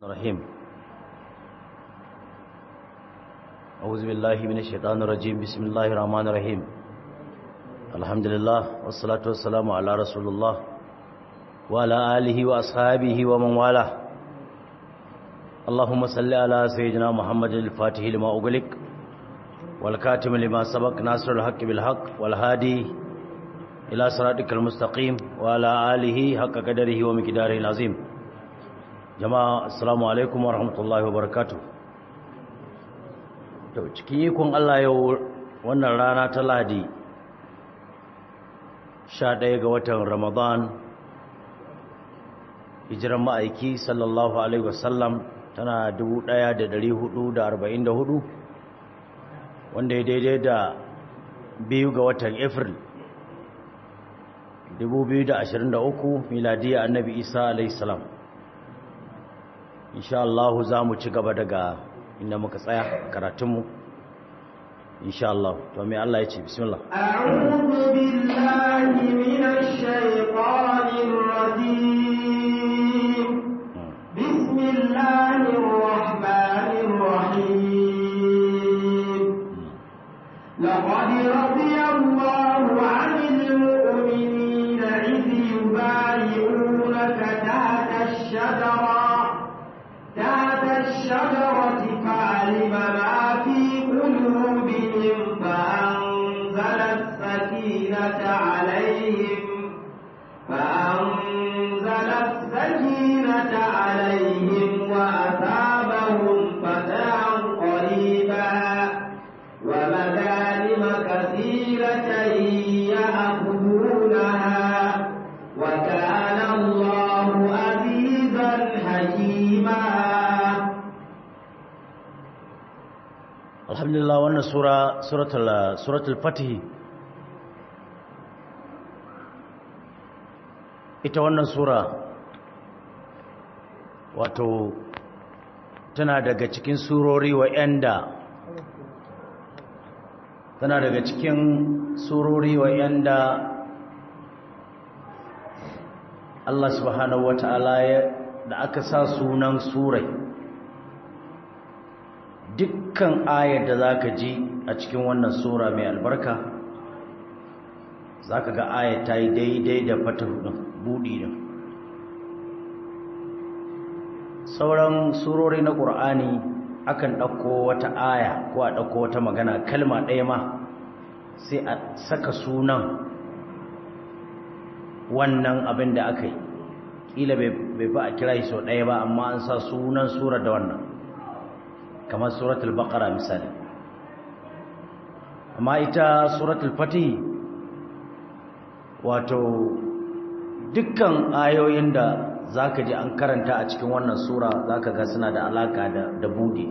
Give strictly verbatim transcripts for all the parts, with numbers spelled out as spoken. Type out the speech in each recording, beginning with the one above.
الرحيم أعوذ بالله من الشيطان الرجيم بسم الله الرحمن الرحيم الحمد لله والصلاة والسلام على رسول الله وعلى آله وأصحابه ومن والاه اللهم صل على سيدنا محمد الفاتح لما أغلق والكاتم لما سبق ناصر الحق بالحق والهادي إلى صراطك المستقيم وعلى آله حق قدره ومقداره العظيم jama'a assalamu alaikum wa rahmatullahi wa barakatuh. To cikin ikon Allah yau wannan rana ta Lahadi sha ɗaya ga watan Ramadan hijiran ma'aiki sallallahu alaihi wasallam tana dubu ɗaya da ɗari hudu da arba'in da hudu wanda ya daidai da biyu ga watan April dubu biyu da ashirin da uku miladiyya annabi Isa alaihi salam. insha Allah za mu ci gaba daga inda muka tsaya karatunmu insha Allah to me Allah ya ce bismillah a'udhu billahi minash shaitanir rajim bismillahir rahmanir rahim laqad radiyallahu 'anil mu'minina idh yubayyi'unaka tahta ash-shajara تحت الشجرة فعلم ما في قلوبهم فأنزل السكينة عليهم فأنزل السكينة عليهم وأثابهم فتحا قريبا ومغانم كثيرة يأخذونها وكان الله عزيزا حكيما. alhamdulillah wannan sura suratul suratul fatih ita wannan sura wato tana daga cikin surori wa'anda tana daga cikin surori wa'anda Allah subhanahu wata'ala ya da aka sa sunan surai dukkan ayar da zaka ji a cikin wannan sura mai albarka zaka ga ayar ta yi daidai da fatahu din budi din sauran surori na Qur'ani akan dauko wata aya ko a dauko wata magana kalma ɗaya ma sai a saka sunan wannan abin da aka yi kila bai fa a kira shi sau ɗaya ba amma an sa sunan surar da wannan kamar suratul baqara misali amma ita suratul fatih wato dukkan ayoyin da zaka ji an karanta a cikin wannan sura zaka ga suna da alaka da da budi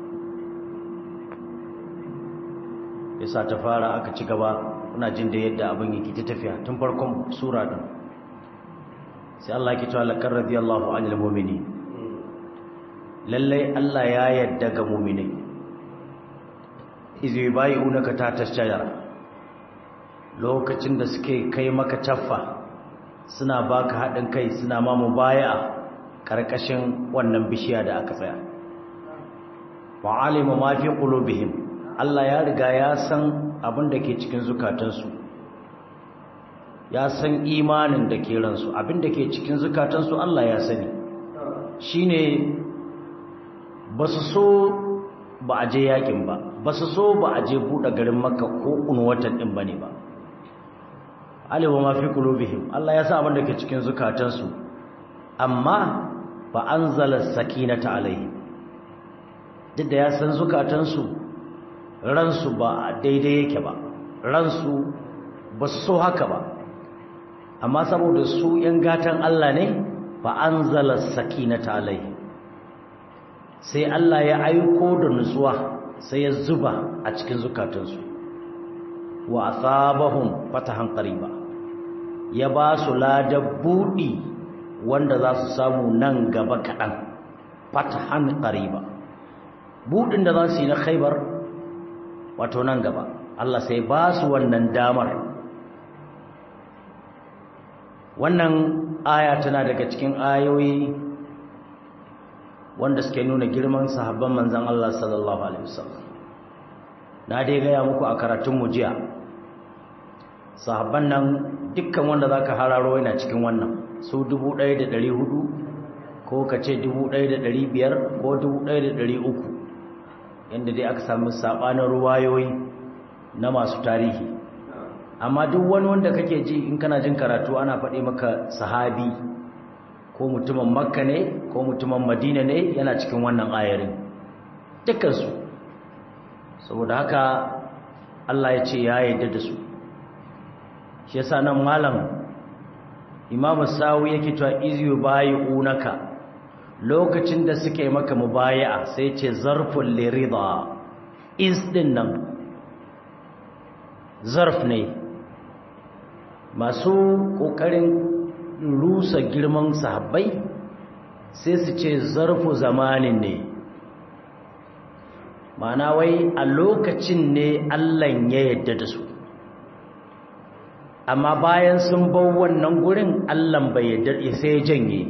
yasa ta fara aka ci gaba kuna jin da yadda abin yake ta tafiya tun farkon sura din sai Allah yake cewa laqad radiyallahu anil mu'minin lallai Allah ya yadda ga mu'minai izi bai'unaka ta tashajara lokacin da suke kai maka caffa suna baka hadin kai suna ma mubaya'a karkashin wannan bishiya da aka tsaya wa alima ma fi qulubihim Allah ya riga ya san abin da ke cikin zukatansu ya san imanin da ke ransu abin da ke cikin zukatansu Allah ya sani shine ba su so ba a je yakin ba ba su so ba a je buɗe garin makka ko unwatan ɗin ba ne ba alibu ma fi qulubihim Allah ya sa abin da ke cikin zukatansu amma fa anzala sakinata alaihim duk da ya san zukatansu ransu ba daidai yake ba ransu ba su so haka ba amma saboda su ‘yan gatan Allah ne fa anzala sakinata alaihim sai Allah ya aiko da nutsuwa sai ya zuba a cikin zukatansu wa asabahum fatahan qariba ya ba su ladar budi wanda za su samu nan gaba kaɗan fatahan qariba budin da za su yi na Khaibar wato nan gaba Allah sai ba su wannan damar wannan aya tana daga cikin ayoyi wanda suke nuna girman sahabban manzon Allah sallallahu alaihi wasallam. Na dai gaya muku a karatun mu jiya sahabban nan dukkan wanda zaka hararo yana cikin wannan su dubu ɗaya da ɗari hudu ko kace dubu ɗaya da ɗari biyar ko dubu ɗaya da ɗari uku yanda dai aka samu sabanin ruwayoyi na masu tarihi. Amma duk wani wanda kake ji in kana jin karatu ana faɗi maka sahabi ko mutumin Makka ne ko mutumin Madina ne yana cikin wannan ayarin dukkan su. Saboda haka Allah ya ce ya yarda da su. Shi yasa nan malam Imam Sawi yake cewa izu bayi'unaka lokacin da suke maka mubayi'a sai ce zarful lirida. Is din nan zarf ne. Masu kokarin rusa girman sahabbai sai su ce zarfu zamanin ne. Ma'ana wai a lokacin ne Allah ya yarda da su. Amma bayan sun bar wannan gurin Allah bai yarda sai ya janye.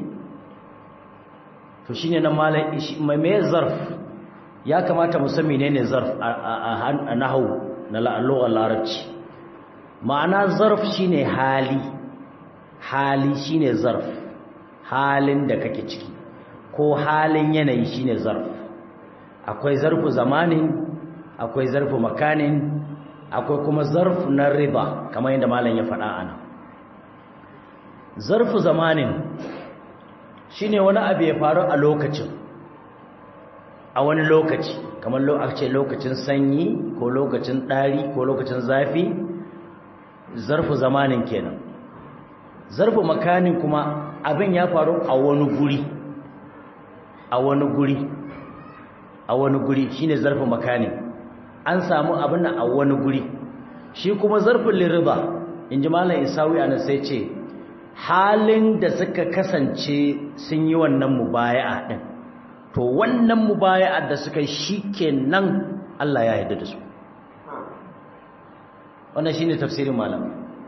To shine na malai mai zarf ya kamata mu san menene zarf a nahwu na lughar larabci. Ma'ana zarf shine hali. Hali shine zarf. Halin da kake ciki ko halin yanayi shine zarf. Akwai zarfu zamanin, akwai zarfu makanin, akwai kuma zarfu na riba kamar yadda malam ya faɗa ana. Zarfu zamanin shine wani abu ya faru a lokacin, a wani lokaci kamar lokacin lokacin sanyi ko lokacin ɗari ko lokacin zafi, zarfu zamanin kenan. Zarfu makanin kuma abin ya faru a wani guri, a wani guri. a wani guri shine zarfin makani an samu abin a wani guri. Shi kuma zarfin liriba inji malam Isawi anan sai ce halin da suka kasance sun yi wannan mubaya'a din, to wannan mubaya'a da suka shikenan Allah ya yarda da su. Wannan shine tafsirin malam.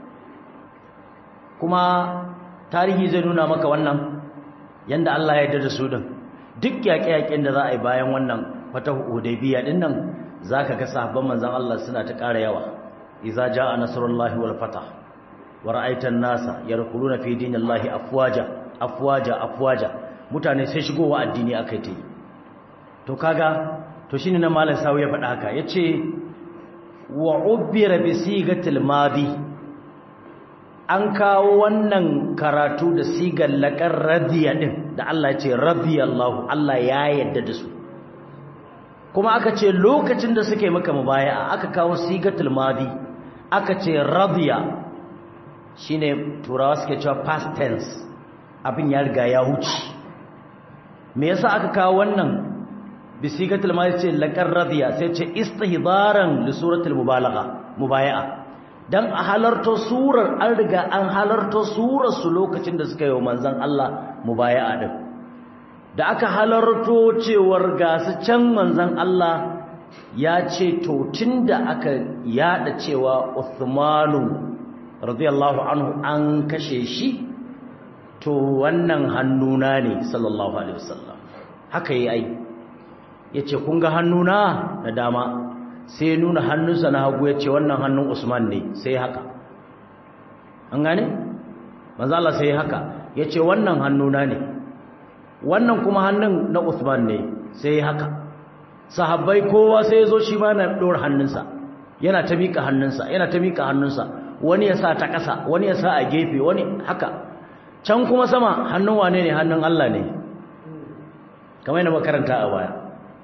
Kuma tarihi zai nuna maka wannan yanda Allah ya yarda da su din. Duk yaƙe-yaƙen da za a yi bayan wannan fatahu Hudaybiya din nan zaka ga sahabban manzon Allah suna ta ƙara yawa. Idza jaa nasrullahi wal fatah wa ra'aita an-nasa yadkhuluna fi dinillahi afwaja afwaja afwaja, mutane sai shigowa addini akai ta yi. To kaga to shine nan malam Sawi ya faɗa haka yace wa ubbira bi sigatil madi, an kawo wannan karatu da sigar laƙar radiya ɗin da Allah ce radiyallahu, Allah ya yarda da su. Kuma aka ce lokacin da suke maka mubaya'a aka kawo sigatul madi aka ce radiya, shine turawa suke cewa past tense, abin ya riga ya wuce. Me yasa aka kawo wannan bi sigatul madi ce laƙar radiya sai ce istihdaran li suratul mubalagha mubaya'a, dan a halarto surar an riga an halarto surar su lokacin da suka yi wa manzon Allah mubaya'a din. Da aka halarto cewar ga su can manzon Allah ya ce to tunda aka yada cewa Uthmanu radiyallahu anhu an kashe shi, to wannan hannuna ne sallallahu alaihi wasallam. Haka yi ai yace kun ga hannuna na dama, sai nuna hannunsa na hagu ya ce wannan hannun Usman ne, sai haka. An gane? Manzo Allah sai haka ya ce wannan hannuna ne, wannan kuma hannun na Usman ne, sai haka. Sahabbai kowa sai ya zo shi ma na ɗora hannunsa, yana ta miƙa hannunsa, yana ta miƙa hannunsa, wani ya sa ta ƙasa, wani ya sa a gefe, wani haka. Can kuma sama hannun wane ne? Hannun Allah ne, kamar yana makaranta a baya.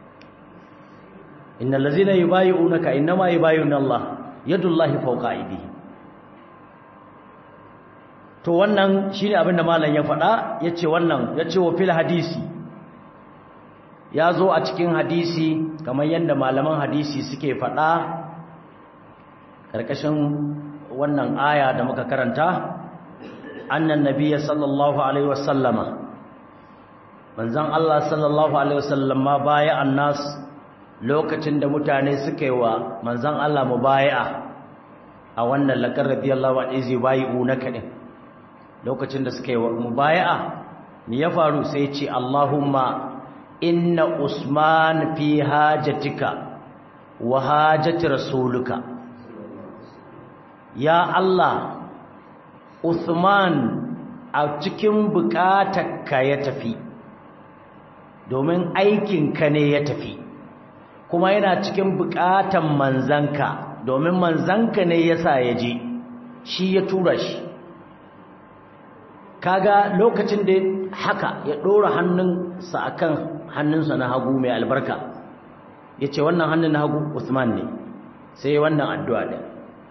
innal ladzina yubayyi'unaka innama yubayyi'una Allah yadullahi fawqa aydihim. To wannan shine abin da malam ya faɗa, yace wannan yace wa fil hadisi, yazo a cikin hadisi kamar yanda malaman hadisi suke faɗa karkashin wannan aya da muka karanta, annan nabiyyi sallallahu alaihi wasallama, manzon Allah sallallahu alaihi wasallam ma baya annas, lokacin da mutane suka yi wa manzon Allah mubayi'a a wannan laqad radiyallahu anhu izi bai'unaka din, lokacin da suka yi wa mubayi'a ni ya faru sai ya ce Allahumma inna usman fi hajatika wa hajati rasuluka. Ya Allah, Uthman a cikin bukatarka ya tafi, domin aikinka ne ya tafi, kuma yana cikin bukatan manzanka, domin manzanka ne yasa ya je, shi ya tura shi. Kaga lokacin da haka ya ɗora hannunsa akan hannunsa na hagu mai albarka, ya ce wannan hannun na hagu Uthman ne, sai wannan addu'a ɗin.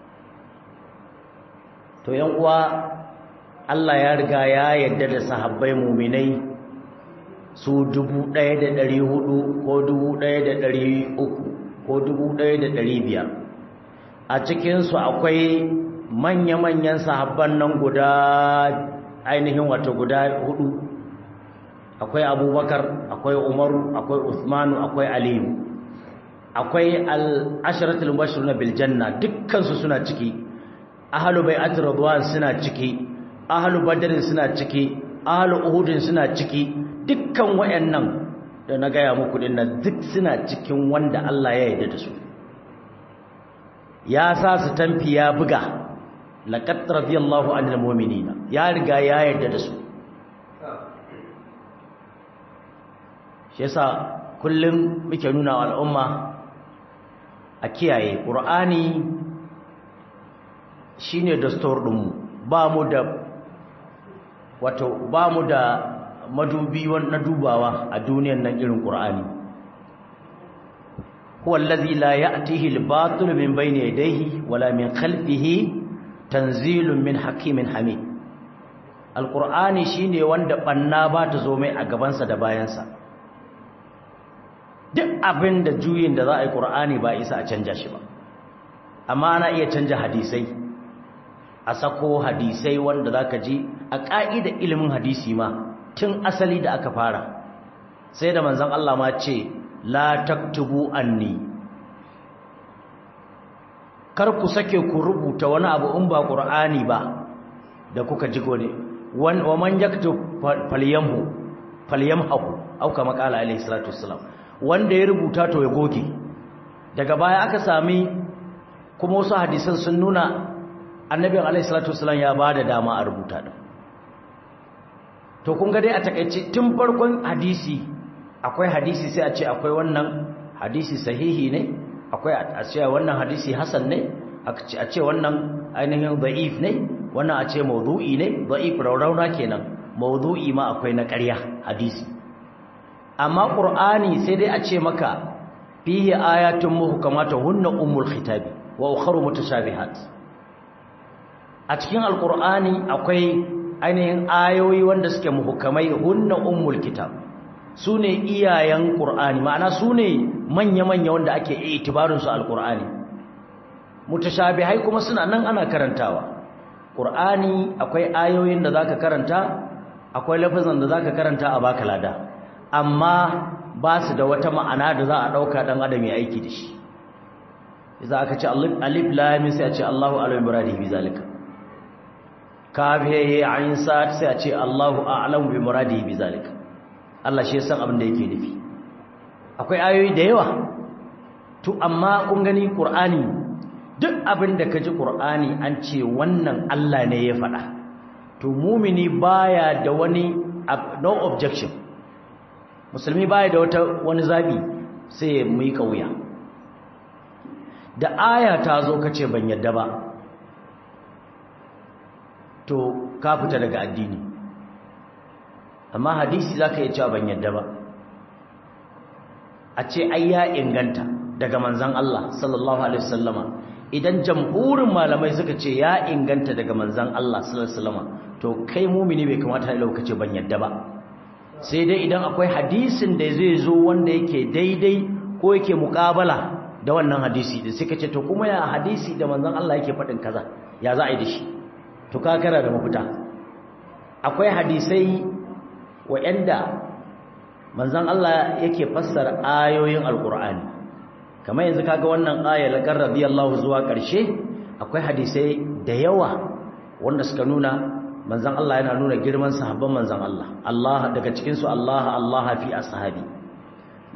To yan uwa, Allah ya riga ya yarda da sahabbai muminai su dubu ɗaya da ɗari hudu ko dubu ɗaya da ɗari uku ko dubu ɗaya da ɗari biyar. A cikinsu akwai manya-manyan sahabban nan guda ainihin wato guda hudu. Akwai Abubakar, akwai Umaru, akwai Uthmanu, akwai Aliyu. Akwai al-asharatul mubashshiruna bil janna, dukkansu suna ciki. Ahlu bai'atir ridwan suna ciki, ahlu badrin suna ciki, ahlu uhudin suna ciki. Dukkan wayannan da na gaya muku dinnan duk suna cikin wanda Allah ya yarda da su. Ya sa su tamfi ya buga, laqad radiyallahu anil mu'minina, ya riga ya yarda da su. Shi yasa kullum muke nuna wa al'umma a kiyaye Qur'ani shine dastur ɗinmu. Ba mu da wato ba mu da madubi na dubawa a duniyar nan irin Qur'ani. huwa allazi la ya'tihi al-batil min bayni yadayhi wala min khalfihi, tanzilun min hakimin hamid. Al-Qur'ani shine wanda banna ba ta zo mai a gabansa da bayansa. Duk abin da juyin da za a yi Qur'ani ba isa a canja shi ba, amma ana iya canja hadisai, a sako hadisai wanda zaka ji a ƙa'idar ilimin hadisi ma tun asali da aka fara, sai da manzon Allah ma ce la taktubu anni, kar ku sake ku rubuta wani abu in ba Qur'ani ba da kuka ji gode. Wa man yaktub falyamhu falyamhu au kama qala alaihi salatu wassalam, wanda ya rubuta to ya goge. Daga baya aka sami kuma wasu hadisan sun nuna annabi alaihi salatu wassalam ya bada dama a rubuta din. To kun ga dai a takeice tun farkon hadisi akwai hadisi sai a ce akwai wannan hadisi sahihi ne, akwai a ce wannan hadisi hasan ne, a ce wannan ainihin da'if ne, wannan a ce mawdu'i ne. Da'if raurauna kenan, mawdu'i ma akwai na ƙarya hadisi. Amma Qur'ani sai dai a ce maka fihi ayatun muhkamatun hunna ummul khitabi wa ukharu mutashabihat. A cikin Al-Qur'ani akwai ainihin ayoyi wanda suke muhkamai, hunna ummul kitab, sune iyayen Qur'ani, ma'ana sune manya-manya wanda ake itibarin su Al-Qur'ani. Mutashabihai kuma suna nan ana karantawa. Qur'ani akwai ayoyin da zaka karanta, akwai lafazan da zaka karanta a baka lada, amma ba su da wata ma'ana da za a dauka dan adam ya aiki da shi. Idan aka ce alif lam mim sai a ce Allahu a'lamu bi muradihi bi zalika. Kaf he ayin sad sai a ce Allahu a'lamu bi muradihi bi zalika. Allah shi ya san abin da yake nufi. Akwai ayoyi da yawa. To amma kun gani Qur'ani, duk abin da kaji Qur'ani an ce wannan Allah ne ya faɗa, to mumini baya da wani no objection. Musulmi baya da wata wani zabi sai mu yi kauya. Da aya ta zo kace ban yadda ba, to ka fita daga addini. Amma hadisi zaka iya cewa ban yadda ba, a ce ai ya inganta daga manzon Allah sallallahu alaihi wasallama. Idan jamhurin malamai suka ce ya inganta daga manzon Allah sallallahu alaihi wasallama, to kai mumini bai kamata ya laukace ban yadda ba. Sai dai idan akwai hadisin da zai zo wanda yake daidai ko yake muƙabala da wannan hadisi da suka ce to kuma ya hadisi da manzon Allah yake faɗin kaza, ya za a yi da shi? To ka kara da mafita. Akwai hadisai wa'anda manzon Allah yake fassara ayoyin Alƙur'ani, kamar yanzu kaga wannan aya laqad radiyallahu zuwa ƙarshe. Akwai hadisai da yawa wanda suka nuna manzon Allah yana nuna girman sahabban manzon Allah. Allah daga cikin su Allah Allah fi ashabi,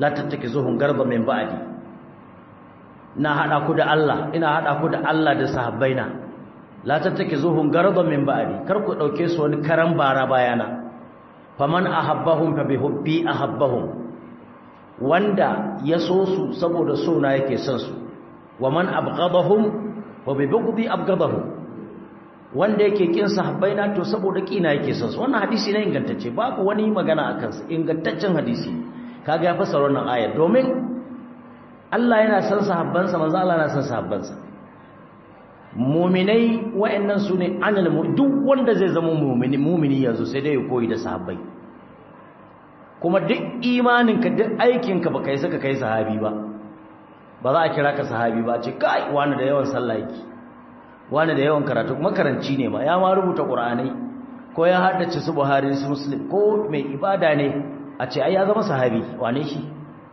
la tattakizuhum garba min ba'di na hada ku da Allah ina hada ku da Allah da sahabbaina la tattakizuhum garba min ba'di kar ku dauke su wani karan bara bayana faman ahabbahum fa bihubbi ahabbahum wanda ya so su saboda so na yake son su waman abghadahum wa bibghdi abghadahum wanda yake kin sahabbaina to saboda kina yake son su wannan hadisi ne ingantacce babu wani magana akan sa ingantaccen hadisi kaga ya fasara wannan aya domin Allah yana son sahabbansa manzo Allah yana son sahabbansa mu'minai wa'annan sune anal duk wanda zai zama mu'mini mu'mini yanzu sai dai ya koyi da sahabbai kuma duk imaninka duk aikinka ba kai saka kai sahabi ba ba za a kira ka sahabi ba ce kai wani da yawan sallah yake wani da yawan karatu makaranci ne ma ya ma rubuta qur'ani ko ya haddace su buhari su muslim ko mai ibada ne a ce ai ya zama sahabi wane shi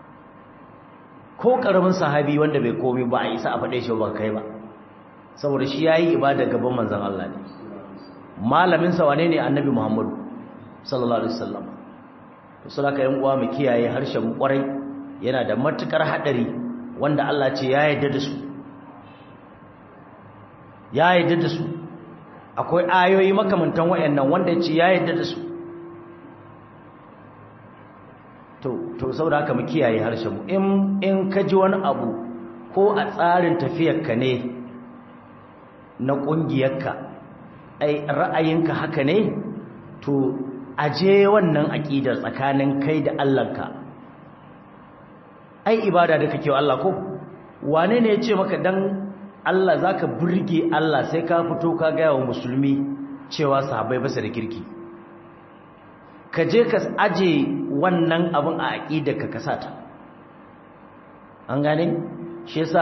ko karamin sahabi wanda bai komai ba a isa a fade shi ba kai ba saboda shi yayi ibada gaban manzon Allah ne malamin sa wane ne annabi Muhammad sallallahu alaihi wasallam to saboda yan uwa mu kiyaye harshen mu kwarai yana da matukar hadari wanda Allah ce ya yarda da su ya yarda da su akwai ayoyi makamantan wayannan wanda ya ce ya yarda da su to to saboda haka mu kiyaye harshen mu in in ka ji wani abu ko a tsarin tafiyarka ne na kungiyarka ai ra'ayinka haka ne to aje wannan aqidar tsakanin kai da Allahnka ai ibada da kake wa Allah ko wane ne ya ce maka dan Allah zaka burge Allah sai ka fito ka ga yawa musulmi cewa sahabbai ba su da kirki ka je ka aje wannan abin a aqidarka ka sata an gane shi yasa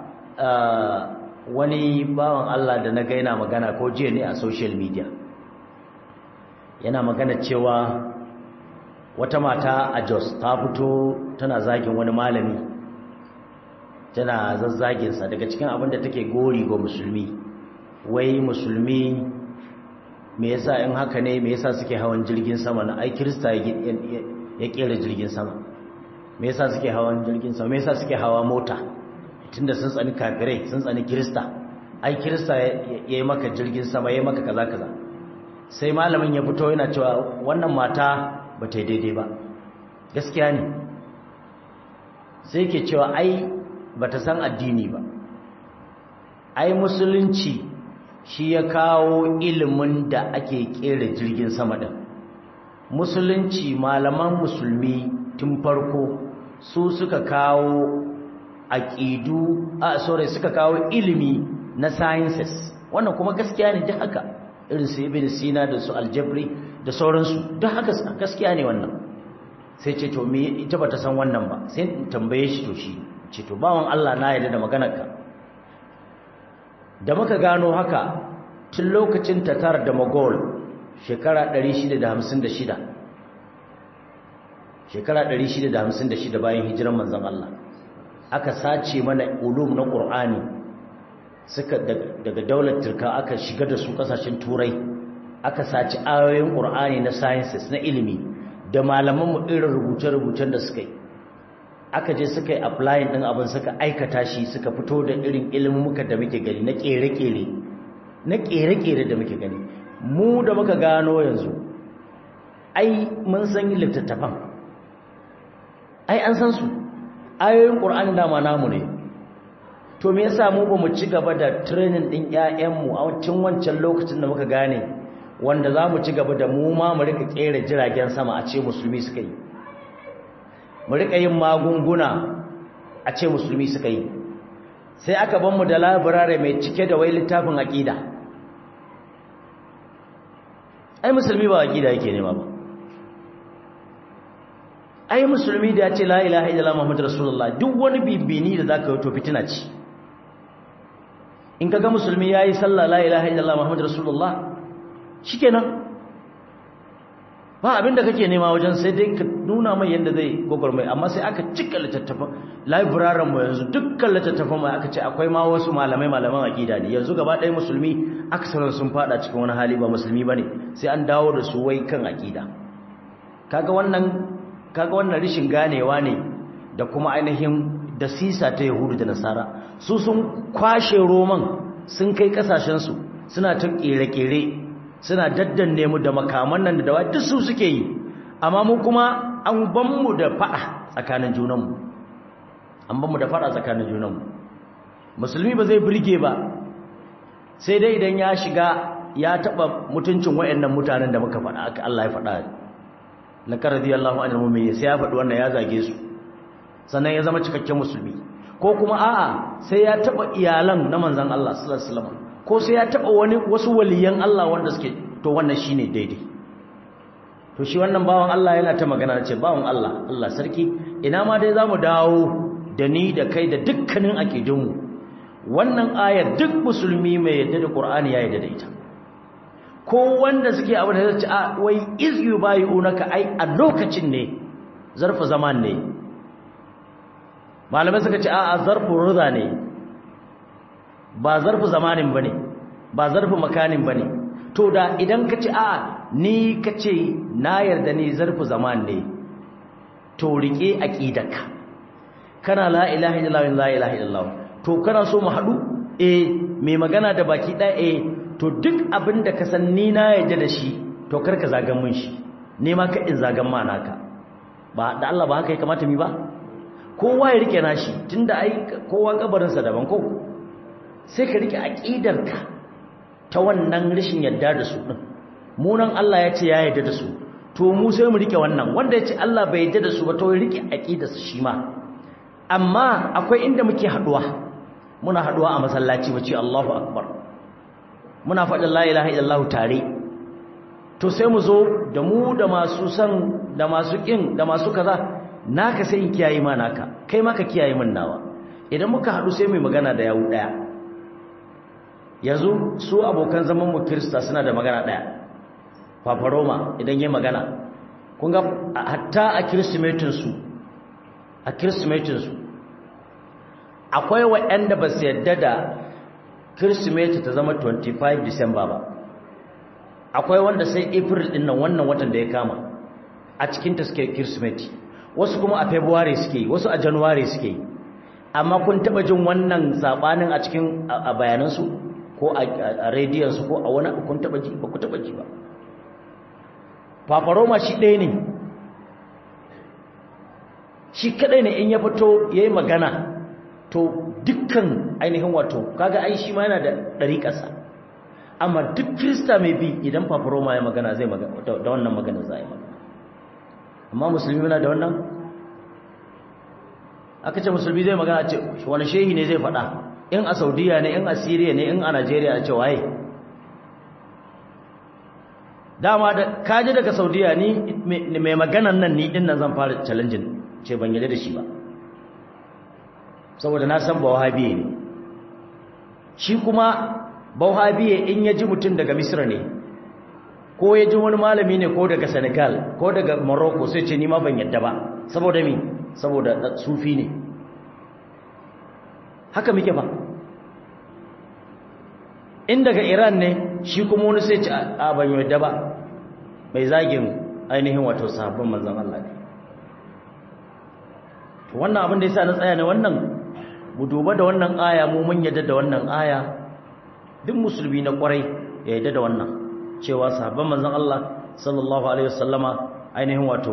wani bawan Allah da na ga yana magana ko jiya ne a social media yana magana cewa wata mata a Jos ta fito tana zagin wani malami tana zazzaginsa daga cikin abin da take gori ga musulmi wai musulmi me yasa in haka ne me yasa suke hawan jirgin sama na ai kirista ya kera jirgin sama me yasa suke hawan jirgin sama me yasa suke hawa mota tunda sun tsani kafirai sun tsani kirista ai kirista yayi maka jirgin sama yayi maka kaza kaza sai malamin ya fito yana cewa wannan mata ba ta daidai ba gaskiya ne sai yake cewa ai bata san addini ba ai musulunci shi ya kawo ilimin da ake kera jirgin sama din musulunci malaman musulmi tun farko su suka kawo aqidu a sorry suka kawo ilimi na sciences wannan kuma gaskiya ne duk haka irin su ibn sina da su aljabri da sauransu duk haka gaskiya ne wannan sai ce to me ita bata san wannan ba sai tambaye shi to shi ce to bawan Allah na yarda da maganarka da muka gano haka tun lokacin tatar da Mogol shekara ɗari shida da hamsin da shida shekara ɗari shida da hamsin da shida bayan hijiran manzon Allah aka sace mana ulum na Qur'ani suka daga daular Turka aka shiga da su kasashen Turai aka sace ayoyin Qur'ani na sciences na ilimi da malaman mu irin rubuce-rubucen da suka yi aka je suka yi applying din abin suka aikata shi suka fito da irin ilimuka da muke gani na kere-kere na kere-kere da muke gani mu da muka gano yanzu ai mun san littattafan ai an san su ayoyin Qur'ani da ma namu ne to me yasa mu ba mu ci gaba da training din ƴaƴanmu a cikin wancan lokacin da muka gane wanda za mu ci gaba da mu ma mu rika kera jiragen sama a ce musulmi suka yi mu rika yin magunguna a ce musulmi suka yi sai aka ban mu da library mai cike da wai littafin aqida ai musulmi ba aqida yake nema ba ai musulmi da ya ce la ilaha illallah muhammadur rasulullah duk wani bibini da zaka yi to fitina ce in kaga musulmi yayi sallah la ilaha illallah muhammadur rasulullah shikenan ba abinda kake nema wajen sai dai ka nuna mai yanda zai gogormai amma sai aka cika littattafan library mu yanzu dukkan littattafan mu aka ce akwai ma wasu malamai malaman aqida ne yanzu gaba ɗaya musulmi aksarin sun fada cikin wani hali ba musulmi bane sai an dawo da su wai kan aqida kaga wannan kaga wannan rishin ganewa ne da kuma ainihin da sisa ta yahudu da nasara su sun kwashe roman sun kai kasashensu suna ta kere-kere suna daddanne mu da makaman nan da dawa duk su suke yi amma mu kuma an ban mu da fada tsakanin junanmu an ban mu da fada tsakanin junanmu musulmi ba zai burge ba sai dai idan ya shiga ya taba mutuncin wayannan mutanen da muka faɗa aka Allah ya faɗa laqad radiyallahu anil mu'minin sai ya faɗi wannan ya zage su sannan ya zama cikakken musulmi ko kuma a'a sai ya taba iyalan na manzon Allah sallallahu alaihi wasallam ko sai ya taba wani wasu waliyan Allah wanda suke to wannan shine daidai to shi wannan bawan Allah yana ta magana ce bawan Allah Allah sarki ina ma dai zamu dawo da ni da kai da dukkanin akidunmu wannan ayar duk musulmi mai yadda da Qur'ani ya yadda da ita ko wanda suke abu da zai a wai iz yubayunaka ai a lokacin ne zarfu zaman ne malamai suka ce a a zarfu rida ne ba zarfu zamanin bane ba zarfu makanin bane to da idan ka ce a ni kace na yarda ni zarfu zaman ne to rike aqidarka kana la ilaha illallah la ilaha illallah to kana so mu hadu eh mai magana da baki ɗaya eh to duk abin da ka san ni na yadda da shi to karka zagan mun shi ne ma ka in zagan ma naka ba da Allah ba haka ya kamata mi ba kowa ya rike nashi tunda ai kowa kabarin sa daban ko sai ka rike aqidarka ta wannan rishin yadda da su din mu nan Allah ya ce ya yadda da su to mu sai mu rike wannan wanda ya ce Allah bai yadda da su ba to ya rike aqidarsa shi ma amma akwai inda muke haduwa muna haduwa a masallaci mu ce Allahu akbar muna faɗin la ilaha illallah tare to sai mu zo da mu da masu san da masu kin da masu kaza naka sai in kiyaye ma naka kai ma ka kiyaye min nawa idan muka haɗu sai mu magana da yawu daya yanzu su abokan zaman mu Kirista suna da magana daya Papa Roma idan yayi magana kun ga hatta a Kirsimetin su a Kirsimetin su akwai waɗanda ba su yadda da Kirsimeti ta zama twenty-five December ba akwai wanda sai April din nan wannan watan da ya kama a cikin ta suke Kirsimeti wasu kuma a February suke wasu a January suke amma kun taba jin wannan sabanin a cikin a bayanan su ko a rediyon su ko a wani kun taba ji ba ku taba ji ba Papa Roma shi ɗaya ne shi kadai ne in ya fito yayi magana to dukkan ainihin wato kaga ai shi ma yana da dariƙarsa amma duk Kirista mai bi idan Papa Roma ya magana zai magana da wannan magana zai magana amma musulmi yana da wannan aka ce musulmi zai magana ce wani shehi ne zai faɗa in a Saudiya ne in a Syria ne in a Najeriya ce waye dama da kaji daga Saudiya ni mai maganan nan ni din nan zan fara challenging ce ban yarda da shi ba saboda na san bawahabiye ne shi kuma bawahabiye in ya ji mutum daga Misra ne ko ya ji wani malami ne ko daga Senegal ko daga Morocco sai ce ni ma ban yadda ba saboda mi saboda sufi ne haka muke ba in daga Iran ne shi kuma wani sai ce a ban yadda ba mai zagin ainihin wato sahabban manzon Allah ne to wannan abin da yasa na tsaya ne wannan mu duba da wannan aya mu mun yadda da wannan aya duk musulmi na kwarai ya yadda da wannan cewa sahabban manzon Allah sallallahu alaihi wasallama ainihin wato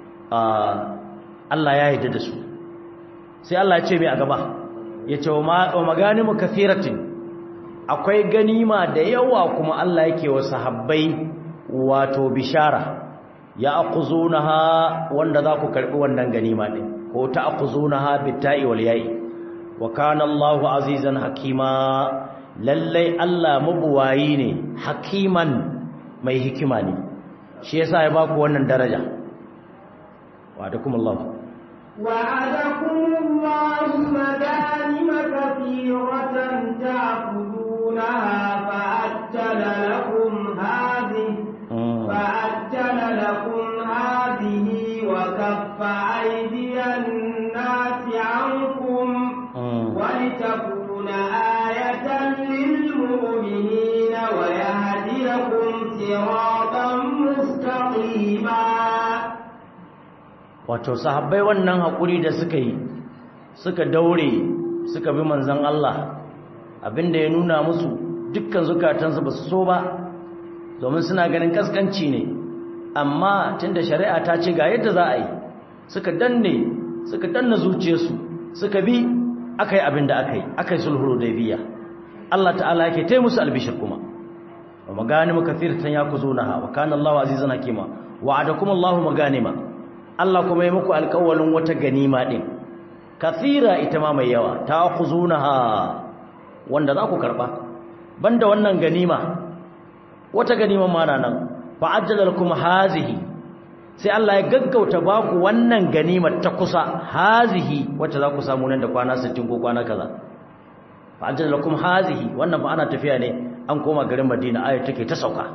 Allah ya yadda da su sai Allah ya ce mai a gaba ya ce wa maganimu kathiratin akwai ganima da yawa kuma Allah yake wa sahabbai wato bishara ya aquzunaha wanda za ku karbi wannan ganima din ko ta aquzunaha bitta'i wal ya'i wa kana Allahu azizan hakima lallai Allah mabuwayi ne hakiman mai hikima ne shi yasa ya baku wannan daraja wa'adakumullahu wa'adakumullahu maganima kathiratan ta'khudunaha fa'ajjala lakum hadhihi fa'ajjala lakum hadhihi wa kaffa aydiyan nasi 'ankum wa litakuna ayatan lilmu'minina wa yahdiyakum siratan mustaqima wato sahabbai wannan hakuri da suka yi suka daure suka bi manzon Allah abinda ya nuna musu dukkan zukatansu ba su so ba domin suna ganin kaskanci ne amma tunda shari'a ta ce ga yadda za a yi suka danne suka danna zuciyarsu suka bi akai abinda akai akai sulhu hudaybiya Allah ta'ala yake tai musu albishir kuma wa maganim kathiratan yakuzunaha wa kana Allahu azizan hakima wa'adakum Allahu maganima Allah kuma ya muku alƙawalin wata ganima din kathira ita ma mai yawa ta'khuzunaha wanda za ku karba banda wannan ganima wata ganima ma nan fa ajjalakum hazihi sai Allah ya gaggauta baku wannan ganimar ta kusa hazihi wacce za ku samu nan da kwana sittin ko kwana kaza fa ajjalakum hazihi wannan ba ana tafiya ne an koma garin Madina ayat take ta sauka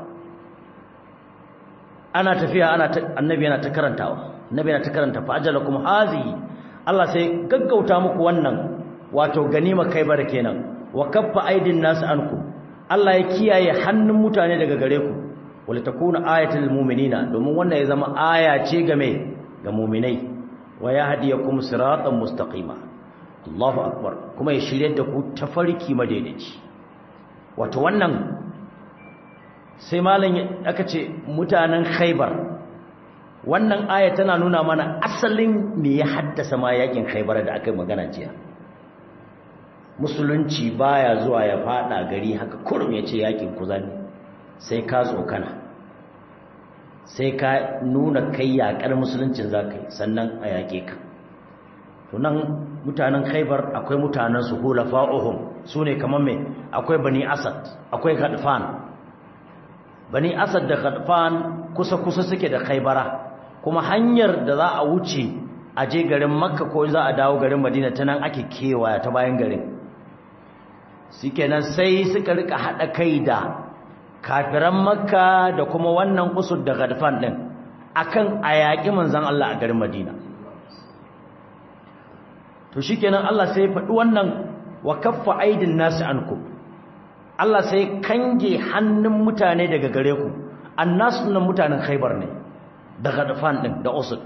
ana tafiya ana annabi yana ta karantawa annabi yana ta karanta fa ajjalakum hazihi Allah sai gaggauta muku wannan wato ganima Khaybar kenan wa kaffa aidin nas anku Allah ya kiyaye hannun mutane daga gare ku wala takuna ayatul mu'minina domin wannan ya zama aya ce game ga mu'minai wa yahdiyakum siratan mustaqima Allahu akbar kuma ya shirye da ku tafarki madaidaici wato wannan sai malam aka ce mutanen Khaybar wannan aya tana nuna mana asalin me ya haddasa ma yakin Khaybar da aka magana jiya musulunci baya zuwa ya fada gari haka kurum ya ce yakin kuzani sai ka tsokana sai ka nuna kai yakar musuluncin zakai sannan a yake ka to nan mutanen Khaybar akwai mutanen su hulafa'uhum sune kaman me akwai bani Asad akwai Ghatfan bani Asad da Ghatfan kusa kusa suke da Khaybara kuma hanyar da za a wuce a je garin Makka ko za a dawo garin Madina ta nan ake kewaya ta bayan garin shikenan sai suka rika hada kai da kafiran Makka da kuma wannan Usud da Ghatfan din akan ayaki manzon Allah a garin Madina to shikenan Allah sai ya faɗi wannan wa kaffa aidin nasi ankum Allah sai kange hannun mutane daga gare ku annasu nan mutanen Khaybar ne da Ghatfan din da Usud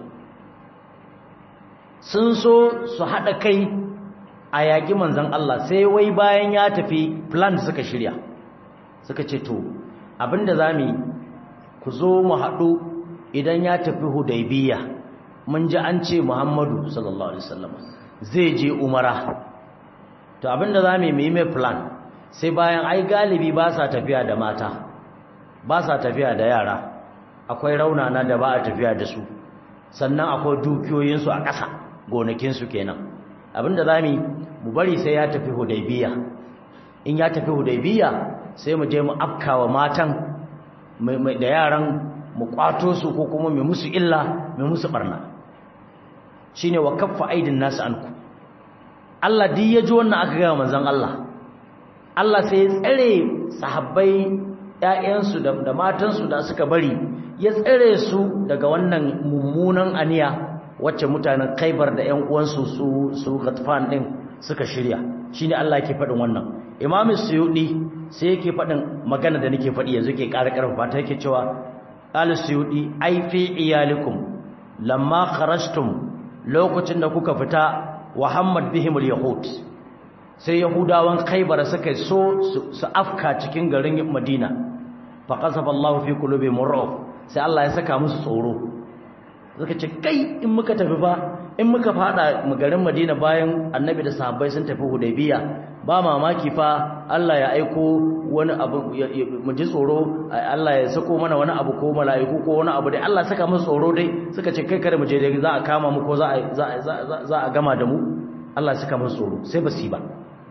sun so su hada kai a yaƙi manzon Allah sai wai bayan ya tafi plan suka shirya suka ce to abinda zamu ku zo mu haɗu idan ya tafi Hudaybiya mun ji an ce Muhammadu sallallahu alaihi wasallam zai je umara to abinda zamu yi mai plan sai bayan ai galibi ba sa tafiya da mata ba sa tafiya da yara akwai raunana da ba a tafiya da su sannan akwai dukiyoyinsu a ƙasa gonakinsu kenan abinda zamu mu bari sai ya tafi Hudaybiya in ya tafi Hudaybiya sai mu je mu afkawa matan da yaran mu kwato su ko kuma mu musu illa mu musu barna shine wa kaffa aidin nas anku Allah duk ya ji wannan aka ga manzon Allah Allah sai ya tsare sahabbai ƴaƴansu da matansu da suka bari ya tsare su daga wannan mummunan aniya wacce mutanen Khaybar da ƴan uwansu su su Ghatfan din suka shirya shine Allah yake faɗin wannan Imam Suyuti sai yake faɗin magana da nake faɗi yanzu ke ƙara ƙarfafa ta yake cewa al-Suyuti ai fi iyalikum lamma kharajtum lokacin da kuka fita wa hammad bihim al-yahud sai yahudawan Khaybar suka so su afka cikin garin Madina fa qasafa Allahu fi qulubihim ar-ru'b sai Allah ya saka musu tsoro suka ce kai in muka tafi ba in muka fada mu garin Madina bayan Annabi da sahabbai sun tafi Hudaybiya ba mamaki fa Allah ya aiko wani abu mu ji tsoro Allah ya sako mana wani abu ko mala'iku ko wani abu dai Allah saka musu tsoro dai suka ce kai kada mu je dai za a kama mu ko za a za a gama da mu Allah saka musu tsoro sai basi ba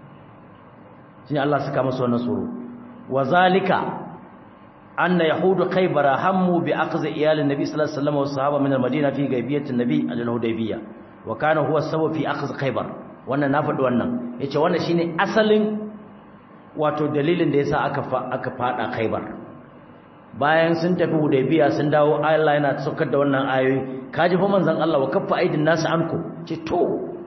shine Allah saka musu wannan tsoro wazalika anna yahudu khaybara hammu bi aqzi iyalin nabi sallallahu alaihi wasallam wa sahaba min al-madina fi gaibiyatin nabi al-hudaybiyya wa kana huwa sabab fi aqzi khaybar wannan na faɗi wannan yace wannan shine asalin wato dalilin da yasa aka aka fada khaybar bayan sun tafi hudaybiya sun dawo Allah yana saukar da wannan ayoyi kaji fa manzon Allah wa kaffa aidin nasu anku ce to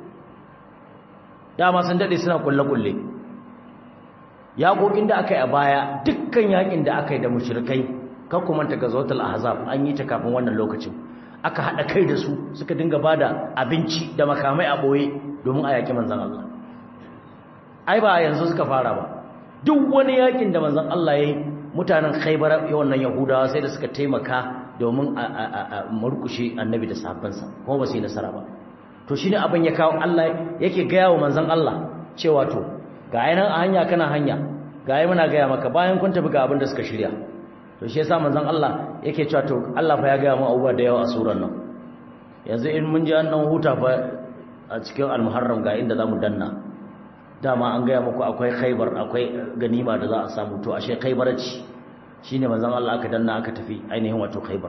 dama sun dade suna kulle kulle yaƙoƙin da aka yi a baya dukkan yaƙin da aka yi da mushrikai kar ku manta gazawatul ahzab an yi ta kafin wannan lokacin aka haɗa kai da su suka dinga ba da abinci da makamai a ɓoye domin a yaƙi manzan Allah. Ai ba yanzu suka fara ba, duk wani yaƙin da manzan Allah ya yi mutanen Khaibar wannan Yahudawa sai da suka taimaka domin a murkushe annabi da sahabbansa kuma ba su yi nasara ba. To shi ne abin ya kawo Allah yake gaya wa manzan Allah cewa to ga yanan a hanya kana hanya ga yi muna gaya maka bayan kun tafi ga abin da suka shirya. To shi yasa manzon Allah yake cewa to Allah fa ya ga mu abubuwa da yawa a suran nan. Yanzu in mun ji an dan huta fa a cikin al-Muharram ga inda zamu danna. Dama an ga muku akwai Khaibar, akwai ganima da za a samu, to ashe Khaibar ce. Shine manzon Allah aka danna aka tafi ainihin wato Khaibar.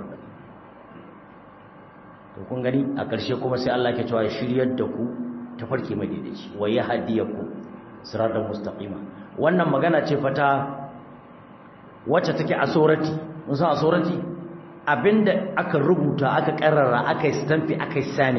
To kun gani a ƙarshe kuma sai Allah yake cewa ya shiryar da ku tafarki madaidaici wa yahdiyakum siratan mustaqima. Wannan magana ce fata wacce take a surati, mun san a surati abinda aka rubuta aka karrara aka stampi aka sani.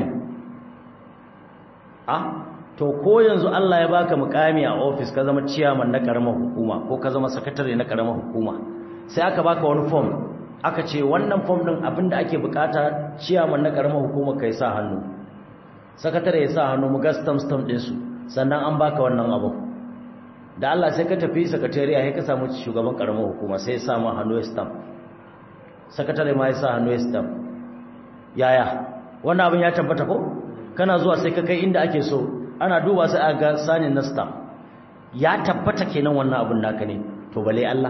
Ah to ko yanzu Allah ya baka mukami a office ka zama chairman na karamar hukuma ko ka zama secretary na karamar hukuma, sai aka baka wani form aka ce wannan form din abinda ake bukata chairman na karamar hukuma kai sa hannu, secretary ya sa hannu mu ga stamp stamp din su, sannan an baka wannan abu. Da Allah sai ka tafi sakatariya sai ka samu shugaban karamar hukuma sai ya sa ma hannu ya stamp, sakatare ma ya sa hannu ya stamp. Yaya wannan abin ya tabbata ko? Kana zuwa sai ka kai inda ake so, ana duba sai a ga sanin na stamp, ya tabbata kenan wannan abin naka ne. To bale Allah,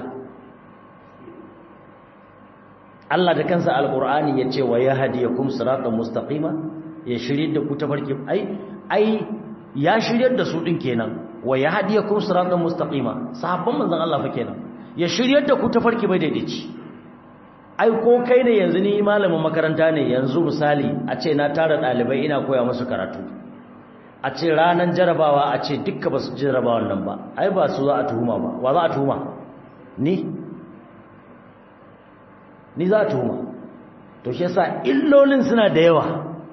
Allah da kansa alqur'ani ya ce wa yahdiyakum siratan mustaqima, ya shirye da ku tafarki. ai ai ya shiryar da su din kenan, wa yahdiyakum siratan mustaqima, sahabban manzon Allah fa kenan, ya shiryar da ku tafarki bai daidaici. Ai ko kai ne yanzu ni malamin makaranta ne yanzu misali a ce na tara dalibai ina koya musu karatu, a ce ranan jarabawa a ce dukka basu jarabawan nan ba, ai ba su za a tuhuma ba. Wa za a tuhuma? Ni ni za a tuhuma. To shi yasa illolin suna da yawa,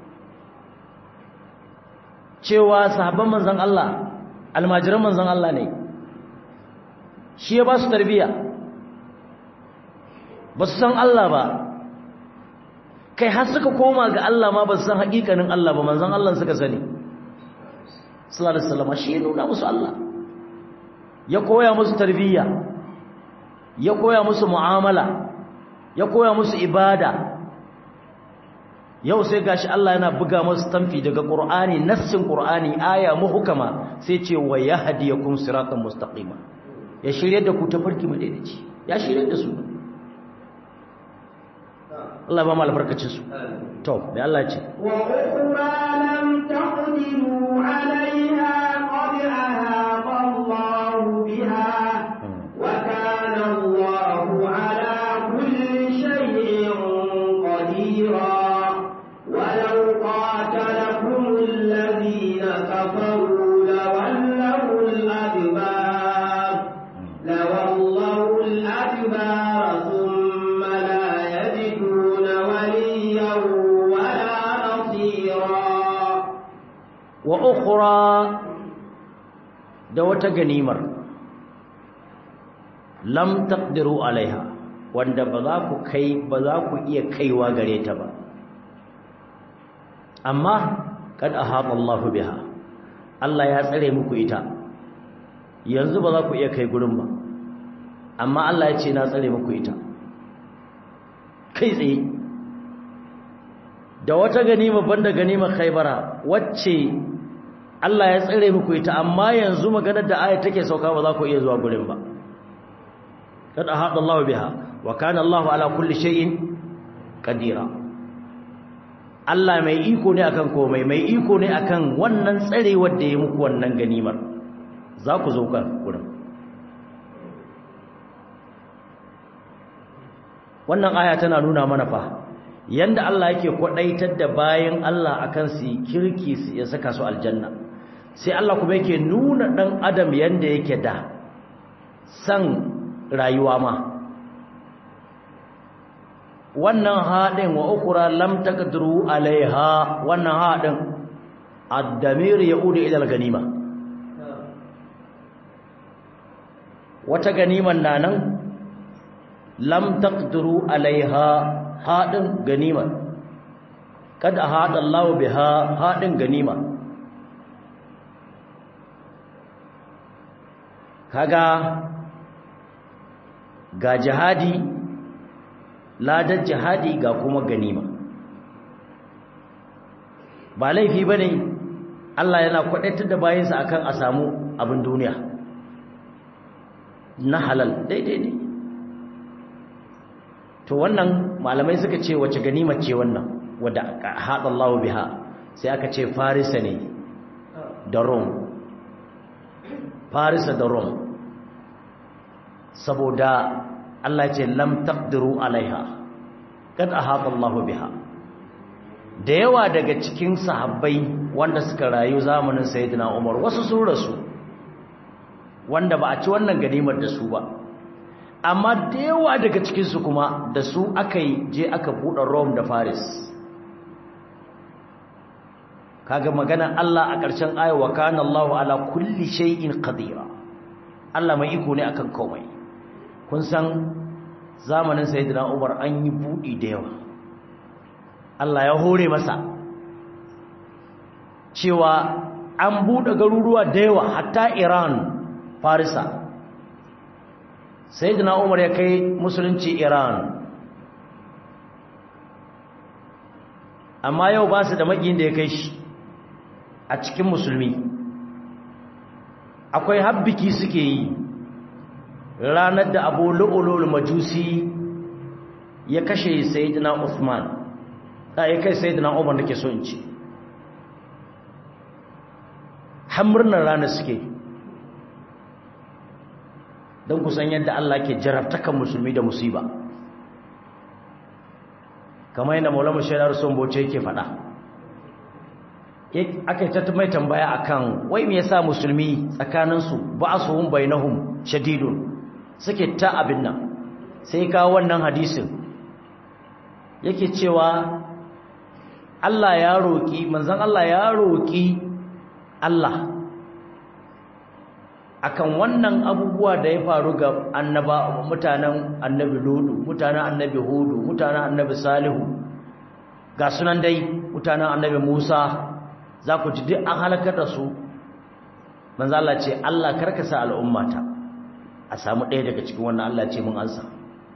cewa sahabban manzon Allah almajiran manzon Allah ne, shi ya ba su tarbiyya, ba su san Allah ba, kai har suka koma ga Allah ma ba su san haƙiƙanin Allah ba, manzon Allah suka sani sallallahu alaihi wasallam. Shi ya nuna musu Allah, ya koya musu tarbiyya, ya koya musu mu'amala, ya koya musu ibada. Yau sai gashi Allah yana buga musu tamfi daga Qur'ani, nassin Qur'ani, aya muhkama, sai ce wa yahdiyakum siratan mustaqima, ya shirye da ku tafarki madaidaici, ya shirye da su. Allah ba mu albarkacin su. To da Allah ce wa ukhra lam taqdiru alaiha qad ahata Allahu biha wa kana Allahu ala kulli shay'in qadira. ولو قاتلكم الذين كفروا لولوا الأدبار لولوا الأدبار ثم لا يجدون وليا ولا نصيرا. وأخرى دوت غنيمر لم تقدروا عليها, wanda ba za ku kai ba za ku iya kaiwa gare ta ba, amma kad ahata Allahu biha, Allah ya tsare muku ita, yanzu ba za ku iya kai gurin ba, amma Allah ya ce na tsare muku ita kai tsaye. Da wata ganima banda ganima Khaybara wacce Allah ya tsare muku ita, amma yanzu maganar da ayat take sauka ba za ku iya zuwa gurin ba. kad ahata Allahu biha wa kana Allahu ala kulli shay'in qadira. Allah mai iko ne akan komai, mai iko ne akan wannan tsarewar da ya muku wannan ganimar. Za ku zo kan gurin. Wannan aya tana nuna mana fa yanda Allah yake kwadaitar da bayan Allah akan su kirki su ya saka su aljanna, sai Allah kuma yake nuna dan adam yanda yake da san rayuwa ma. Wannan haɗin wa ukura lam taqdiru alaiha, wannan haɗin ad-damir yaudu ila al-ganima. Wata ganiman nan lam taqdiru alaiha, haɗin ganima kad ahada Allah biha hadin ganima kaga ga jihadi ladan jihadi ga kuma ganima ba laifi bane Allah yana kwadaitar da bayinsa akan a samu abin duniya na halal daidai ne to wannan malamai suka ce wace ganima ce wannan wadda hada Allah biha sai aka ce farisa ne da rom farisa da rom saboda Allah ce lam taqdiru alaiha kad ahata Allah biha da yawa daga cikin sahabbai wanda suka rayu zamanin sayyidina Umar wasu sun rasu wanda ba a ci wannan ganimar da su ba amma da yawa daga cikin su kuma da su aka yi je aka buɗe Rome da Paris kaga maganar Allah a ƙarshen ayat wa kana Allahu ala kulli shay'in qadira Allah mai iko ne akan komai kun san zamanin sayyidina Umar an yi buɗi da yawa Allah ya hore masa cewa an buɗe garuruwa da yawa hatta Iran Farisa sayyidina Umar ya kai musulunci Iran amma yau ba su da magiyin da ya kai shi a cikin musulmi akwai habbiki suke yi ranar da Abu Lu'lu'ul Majusi ya kashe sayyidina Uthman da ya kai sayyidina Umar nake so in ce hamurnar ranar suke don kusan yadda Allah ke jarabtakan musulmi da musiba kamar yana Maulana Shaidar Son Bauchi yake faɗa aka ta mai tambaya akan wai me yasa musulmi tsakaninsu ba'asuhum bainahum shadidun suke ta abin nan sai ka wannan hadisin yake cewa Allah ya roki manzon Allah ya roki Allah akan wannan abubuwa da ya faru ga annaba mutanen annabi Lutu mutanen annabi Hudu mutanen annabi Salihu ga sunan dai mutanen annabi Musa za ku ji duk an halakar da su manzo Allah ce Allah karkasa al'ummata a samu ɗaya daga cikin wannan Allah ce mun ansa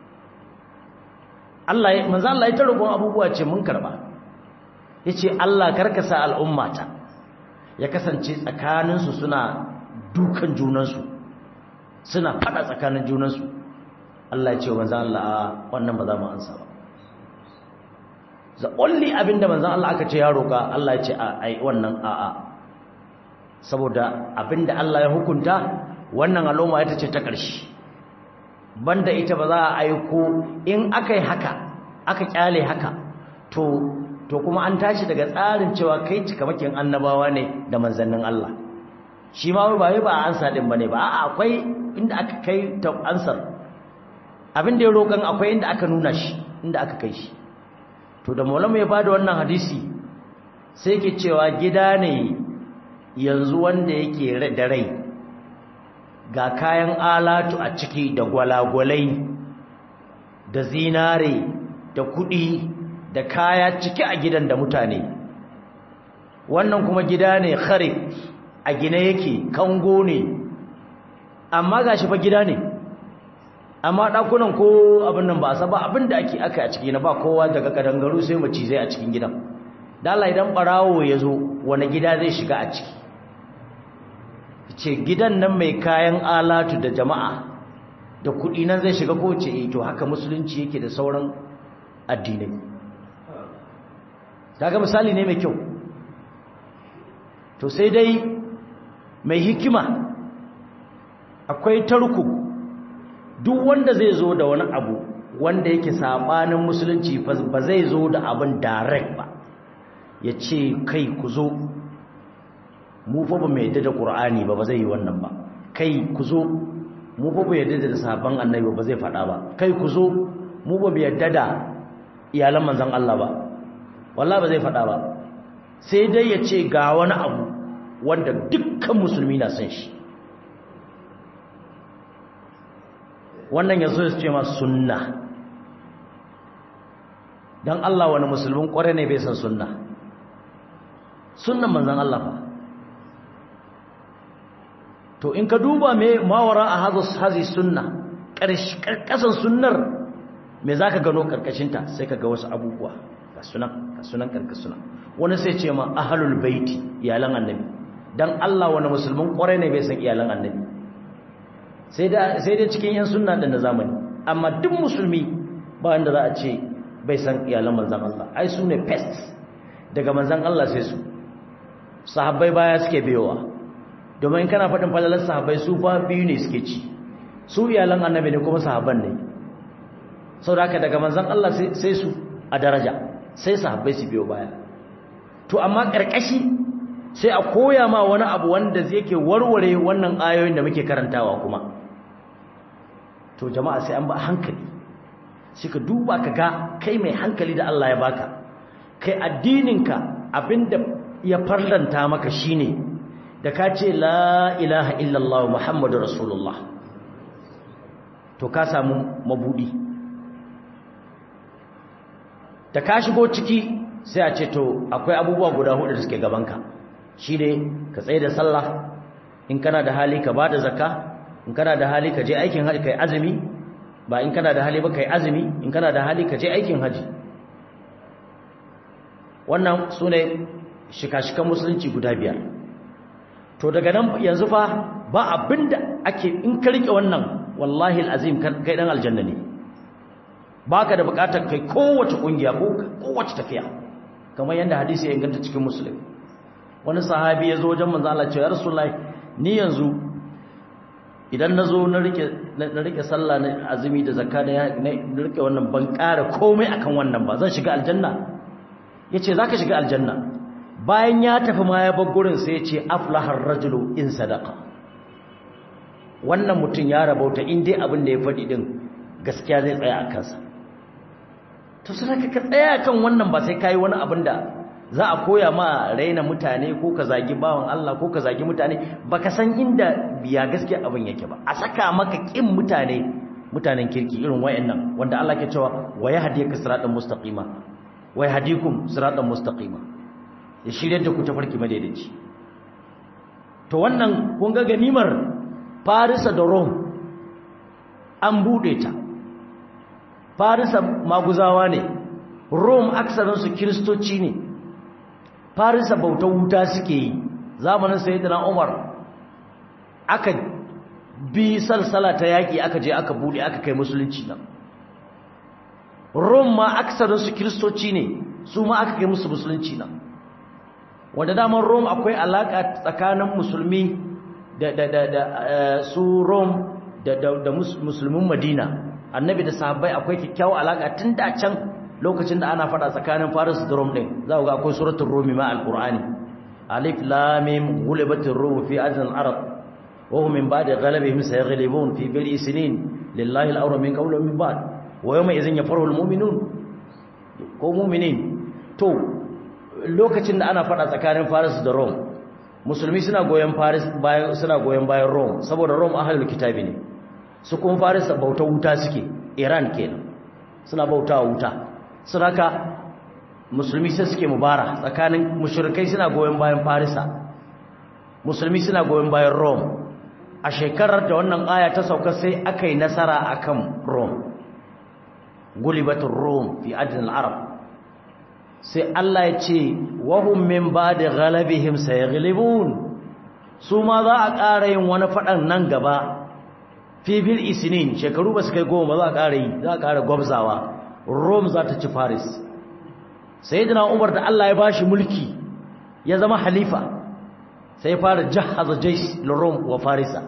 Allah manzo Allah ya ta roƙon abubuwa ce mun karba yace Allah karkasa al'ummata ya kasance tsakaninsu suna dukan junansu suna fada tsakanin junansu Allah ya ce manzon Allah wannan ba za mu ansa ba the only abinda manzon Allah aka ce ya roka Allah ya ce ai wannan a a saboda abinda Allah ya hukunta wannan al'umma ita ce ta ƙarshe banda ita ba za a aiko in akai haka aka kyale haka to to kuma an tashi daga tsarin cewa kai cikamakin annabawa ne da manzannin Allah shi ma ba wai ba ansa din bane ba a'a akwai inda aka kai ta ansar abin da ya roƙan akwai inda aka nuna shi inda aka kai shi to da maulama ya bada wannan hadisi sai yake cewa gida ne yanzu wanda yake da rai ga kayan alatu a ciki da gwalagwalai da zinare da kuɗi da kaya ciki a gidan da mutane wannan kuma gida ne kharif a gine yake kango ne amma gashi fa gida ne amma dakunan ko abin nan ba sa ba abin da ake aka a ciki na ba kowa daga kadangaru sai macizai a cikin gidan da Allah idan barawo ya zo wani gida zai shiga a ciki ce gidan nan mai kayan alatu da jama'a da kudi nan zai shiga ko ce to haka musulunci yake da sauran addinai kaga misali ne mai kyau to sai dai mai hikima akwai tarku duk wanda zai zo da wani abu wanda yake sabanin musulunci ba zai zo da abin direct ba ya ce kai ku zo mu fa ba mai yadda da Qur'ani ba ba zai yi wannan ba kai ku zo mu fa ba yadda da sahabban annabi ba zai faɗa ba kai ku zo mu ba mu yadda da iyalan manzon Allah ba wallahi ba zai faɗa ba sai dai ya ce ga wani abu wanda dukkan musulmi na san shi wannan yazo ya ce ma sunna dan Allah wani musulmin kware ne bai san sunna sunnan manzon Allah fa to in ka duba me mawara a hadis hazi sunna karkashin sunnar me zaka gano karkashin ta sai kaga wasu abubuwa ga sunan ga sunan karkashin wani sai ce ma ahlul baiti iyalan annabi dan Allah wani musulmin kware ne bai san iyalan annabi sai da sai dai cikin yan sunna din da zamani amma duk musulmi ba wanda za a ce bai san iyalan manzon Allah ai su ne pest daga manzon Allah sai su sahabbai baya suke biyowa domin kana faɗin falalar sahabbai su fa biyu ne suke ci su iyalan annabi ne kuma sahabban ne saboda haka daga manzon Allah sai su a daraja sai sahabbai su biyo baya to amma karkashi sai a koya ma wani abu wanda zai ke warware wannan ayoyin da muke karantawa kuma to jama'a sai an ba hankali sai ka duba ka ga kai mai hankali da Allah ya baka kai addininka abinda ya farlanta maka shine da ka ce la ilaha illallah muhammadu rasulullah to ka samu mabudi da ka shigo ciki sai a ce to akwai abubuwa guda hudu da suke gabanka shi ne ka tsaye da sallah in kana da hali ka bada zakka in kana da hali ka je aikin haji kai azumi ba in kana da hali ba kai azumi in kana da hali ka je aikin haji wannan sune shika-shikan musulunci guda biyar to daga nan yanzu fa ba abinda ake in ka rike wannan wallahi alazim kai dan aljanna ne baka da bukatar kai kowace kungiya ko kowace tafiya kamar yanda hadisi ya inganta cikin muslim wani sahabi ya zo wajen manzo Allah ce ya rasulullahi ni yanzu idan nazo na rike na rike sallah na azumi da zakka da na rike wannan ban ƙara komai akan wannan ba zan shiga aljanna yace zaka shiga aljanna bayan ya tafi ma ya bar gurin sai ya ce aflahar rajulu in sadaqa wannan mutum ya rabauta in dai abin da ya faɗi din gaskiya zai tsaya a kansa to sai ka tsaya kan wannan ba sai kai wani abin da za a koya ma raina mutane ko ka zagi bawan Allah ko ka zagi mutane baka san inda biya gaskiya abin yake ba a saka maka kin mutane mutanen kirki irin wayannan wanda Allah ke cewa wa yahdika siratan mustaqima wa yahdikum siratan mustaqima ya shirye da ku ta farki madaidaici to wannan kun ga ganimar Farisa da Rome an bude ta Farisa maguzawa ne Rome aksarinsu kiristoci ne Farisa bautar wuta suke yi zamanin sayyidina Umar aka bi salsala ta yaki aka je aka bude aka kai musulunci nan Rome ma aksarinsu kiristoci ne su ma aka kai musu musulunci nan wanda daman Rome akwai alaka tsakanin musulmi da da da, da uh, su Rome da da, da mus, musulmin Madina annabi da sahabbai akwai kyakkyawar alaka tun da can lokacin da ana fada tsakanin Faris da Rome din za ku ga akwai suratul Rum ma alqur'ani alif lam mim ghulibatir rum fi adnal arab wa hum min ba'di ghalabihim sayaghlibun fi bil'i sinin lillahi al-amru min qawlin min ba'd wa yawma idhin yafrahu al-mu'minun ko mu'minin to lokacin da ana fada tsakanin Faris da Rome musulmi suna goyen Faris bayan suna goyen bayan Rome saboda Rome ahlul kitabi ne su kuma Faris bauta wuta suke Iran kenan suna bauta wuta suraka musulmi sai suke mubara tsakanin mushrikai suna goyen bayan Farisa musulmi suna goyen bayan Rome a shekarar da wannan aya ta sauka sai akai nasara akan Rome gulibatur Rum fi adnal arab sai Allah ya ce wahum min ba'di ghalabihim sayaghlibun su ma za a ƙara yin wani fadan nan gaba fi bil isnin shekaru ba su kai goma za a ƙara yi za a ƙara gwabzawa Rome za ta ci Faris sayyidina Umar da Allah ya bashi mulki ya zama halifa sai ya fara jahaza jaysh li Rome wa Farisa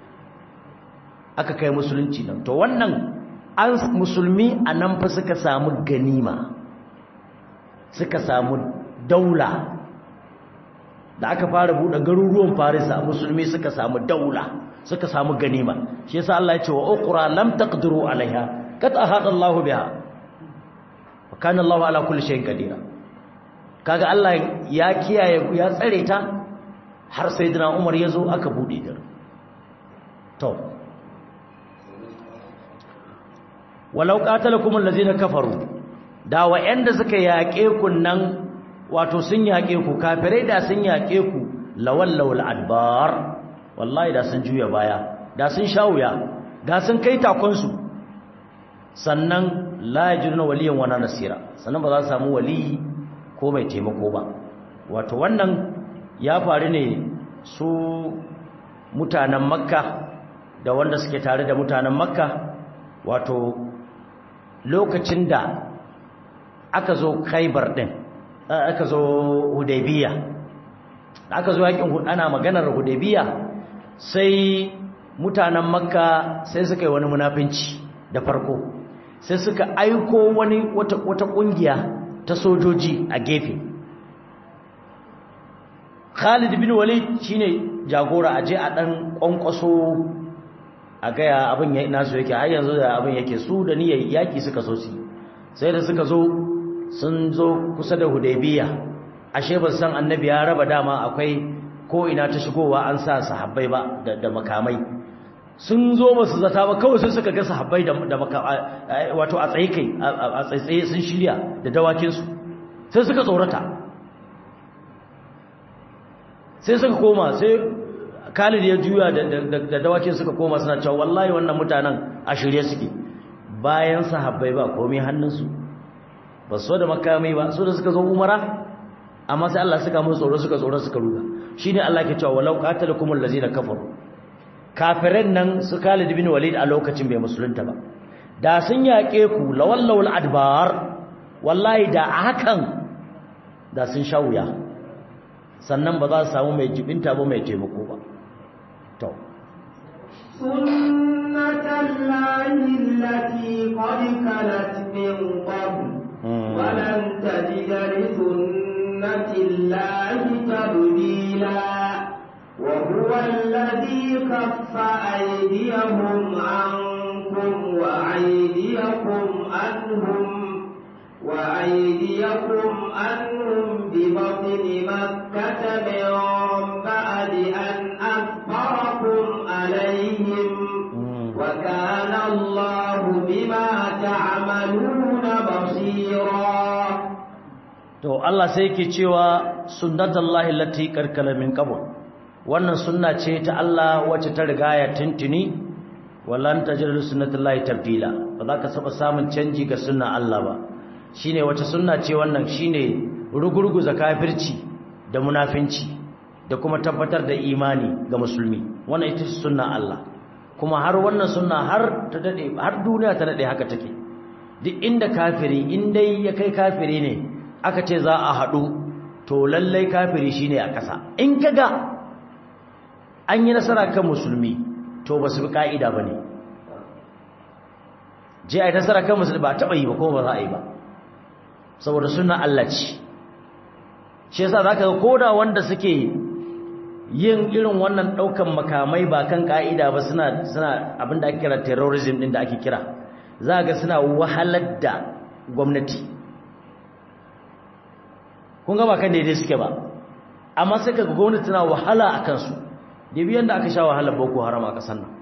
aka kai musulunci nan to wannan an musulmi anan fa suka samu ganima suka samu daula da aka fara bude garuruwan Farisa musulmi suka samu daula suka samu ganima shi yasa Allah ya ce wa uqra lam taqdiru alaiha qad ahada Allahu biha wa kana Allahu ala kulli shay'in qadir kaga Allah ya kiyaye ya tsare ta har sayyidina Umar yazo aka bude ta to walau qatalakum allazina kafaru da wa'anda suka yaƙe ku nan wato sun yaƙe ku kafirai da sun yaƙe ku lawallawul adbar wallahi da sun juya baya da sun shawuya da sun kai takonsu sannan la yajiduna waliyan wala nasira sannan ba za su samu wali ko mai taimako ba wato wannan ya faru ne su mutanen makka da wanda suke tare da mutanen makka wato lokacin da aka zo khaybar din aka zo hudaybiya aka zo yakin ana maganar hudaybiya sai mutanen makka sai suka yi wani munafinci da farko sai suka aiko wani wata wata kungiya ta sojoji a gefe Khalid bin Walid shine jagora aje a dan kwankwaso a gaya abin ya nasu yake har yanzu da abin yake su da niyyar yaki suka so su sai da suka zo sun zo kusa da Hudaybiya ashe ba san annabi ya raba dama akwai ko ina ta shigowa an sa sahabbai ba da, da makamai sun zo ba su zata ba kawai sai suka ga sahabbai da, da makamai wato a tsaye kai a tsaye sun shirya da dawakin su sai suka tsorata sai suka koma sai Khalid ya juya da dawakin suka koma suna cewa wallahi wannan mutanen a shirye suke bayan sahabbai ba komai hannunsu ba so da makamai ba so da suka zo umara amma sai Allah suka musu tsoro suka tsoro suka ruga shine Allah ke cewa walau qatalakumul ladzina kafaru kafiran nan su Khalid bin Walid a lokacin bai musulunta ba da sun yaƙe ku lawallawul adbar wallahi da hakan da sun shawuya sannan ba za su samu mai jibinta ba mai taimako ba to sunnatullahi allati qad kalat min qabl wa lan tajida li sunnatillahi tabdila wa huwa alladhi kaffa aydiyahum ankum wa aydiyakum anhum وأيديكم أنهم ببطن مكة من بعد أن أكبركم عليهم وكان الله بما تعملون بصيرا to Allah sai yake cewa sunnatullahi allati karkala min qabl wannan sunna ce ta Allah wacce ta riga ya tuntuni wallan tajidu sunnatullahi tabdila ba za ka saba samun canji ga sunnan Allah ba shine wace sunna ce wannan shine rugurguza kafirci da munafinci da kuma tabbatar da imani ga musulmi wannan ita ce sunna Allah kuma har wannan sunna har ta dade har duniya ta dade haka take duk inda kafiri indai ya kai kafiri ne aka ce za a hadu to lallai kafiri shine a kasa in kaga an yi nasara kan musulmi to ba su bi kaida bane je ai nasara kan musulmi ba taba yi ba ko ba za a yi ba saboda sunna Allah ce shi yasa zaka ga koda wanda suke yin irin wannan daukan makamai ba kan kaida ba suna suna abinda ake kira terrorism din da ake kira zaka ga suna wahalar da gwamnati kun ga ba kan daidai suke ba amma sai kaga gwamnati tana wahala akan su da biyan da aka sha wahalar Boko Haram a kasan nan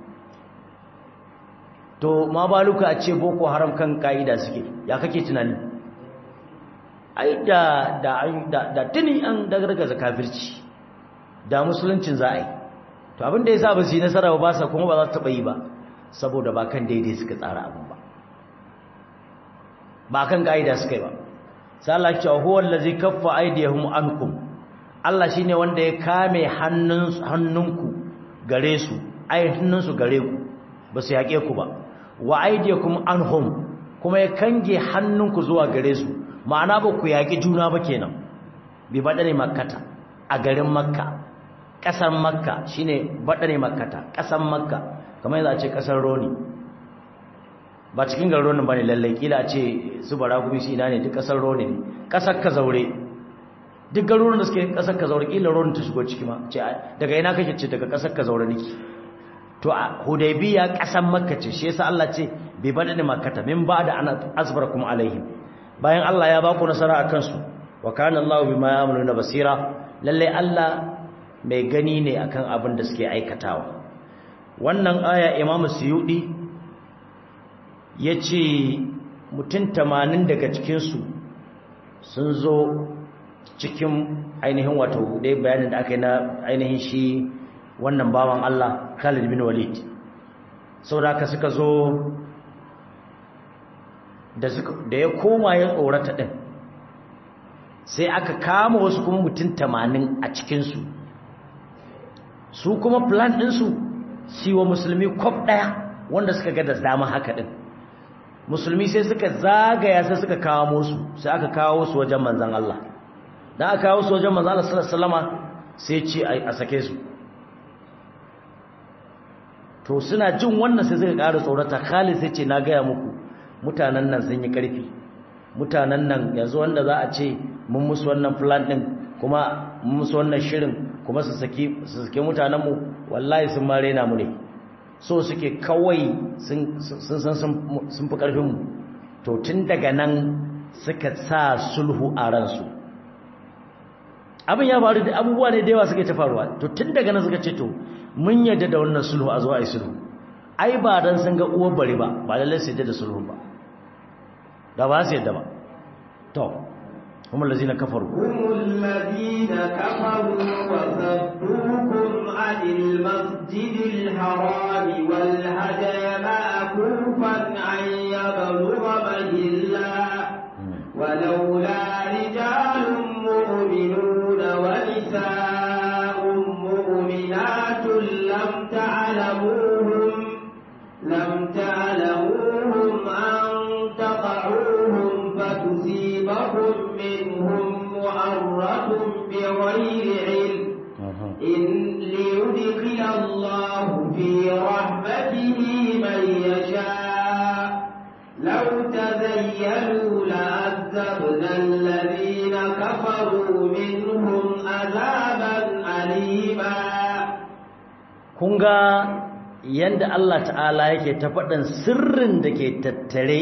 to ma baluka a ce Boko Haram kan kaida suke ya kake tunani ai da da da tuni an dagargaza kafirci da musuluncin za a yi to abin da yasa ba su yi nasara ba sa kuma ba za su taba yi ba saboda ba kan daidai suka tsara abin ba ba kan kaida suka yi ba sai Allah ya ce huwa allazi kaffa aydiyahum ankum Allah shine wanda ya kame hannun hannunku gare su ai hannunsu gare ku ba su yake ku ba wa aydiyakum anhum kuma ya kange hannunku zuwa gare su ma'ana ba ku yaƙi juna ba kenan bi baɗane makkata a garin makka ƙasar makka shine baɗane makkata ƙasar makka kamar yadda a ce ƙasar roni ba cikin garin roni ba ne lallai kila a ce su bara gumi su ina ne duk ƙasar roni ne ƙasar ka zaure duk garuruwan da suke ƙasar ka zaure kila roni ta shigo ciki ma ce daga ina kake ce daga ƙasar ka zaure niki to a hudaybiya ƙasar makka ce shi yasa Allah ce bi baɗane makkata min ba da ana azbarakum alaihim bayan Allah ya baku nasara akan su wa kana Allahu bima ya'maluna basira lalle Allah mai gani ne akan abin da suke aikatawa wannan aya Imam Suyudi yace mutum tamanin daga cikinsu sun zo cikin ainihin wato dai bayanin da aka yi na ainihin shi wannan bawan Allah Khalid bin Walid saboda haka suka zo da ya koma ya tsorata din sai aka kama wasu kuma mutum tamanin a cikinsu su kuma plan ɗinsu siwa musulmi kwaf ɗaya wanda suka ga da dama haka ɗin musulmi sai suka zagaya sai suka kawo su sai aka kawo su wajen manzan Allah da aka kawo su wajen manzan Allah sallallahu alaihi wasallama sai ce a sake su to suna jin wannan sai suka ƙara tsorata Khalid sai ce na gaya muku mutanen nan sun yi ƙarfi mutanen nan yanzu wanda za a ce mun musu wannan plan din kuma mun musu wannan shirin kuma su saki su sake mutanen mu wallahi sun mare na mu ne so suke kawai sun sun sun fi ƙarfin mu to tun daga nan suka sa sulhu a ransu abin ya faru da abubuwa ne da yawa suke ta faruwa to tun daga nan suka ce to mun yadda da wannan sulhu a zo a yi sulhu ai ba dan sun ga uwar bari ba ba lalle su yadda da sulhu ba da ba su yadda ba to هم الذين كفروا هم الذين كفروا وصدوكم عن المسجد الحرام والهدي معكوفا أن يبلغ مهلا ولولا رجال مؤمنون ونساء مؤمنات لم تعلموهم لم تعلموهم أن تقعوهم فتصيبكم منهم معرة بغير علم إن ليدخل الله في رحمته من يشاء لو تزينوا لعذبنا الذين كفروا منهم عذابا أليما kunga yanda Allah ta'ala yake ta faɗin sirrin da ke tattare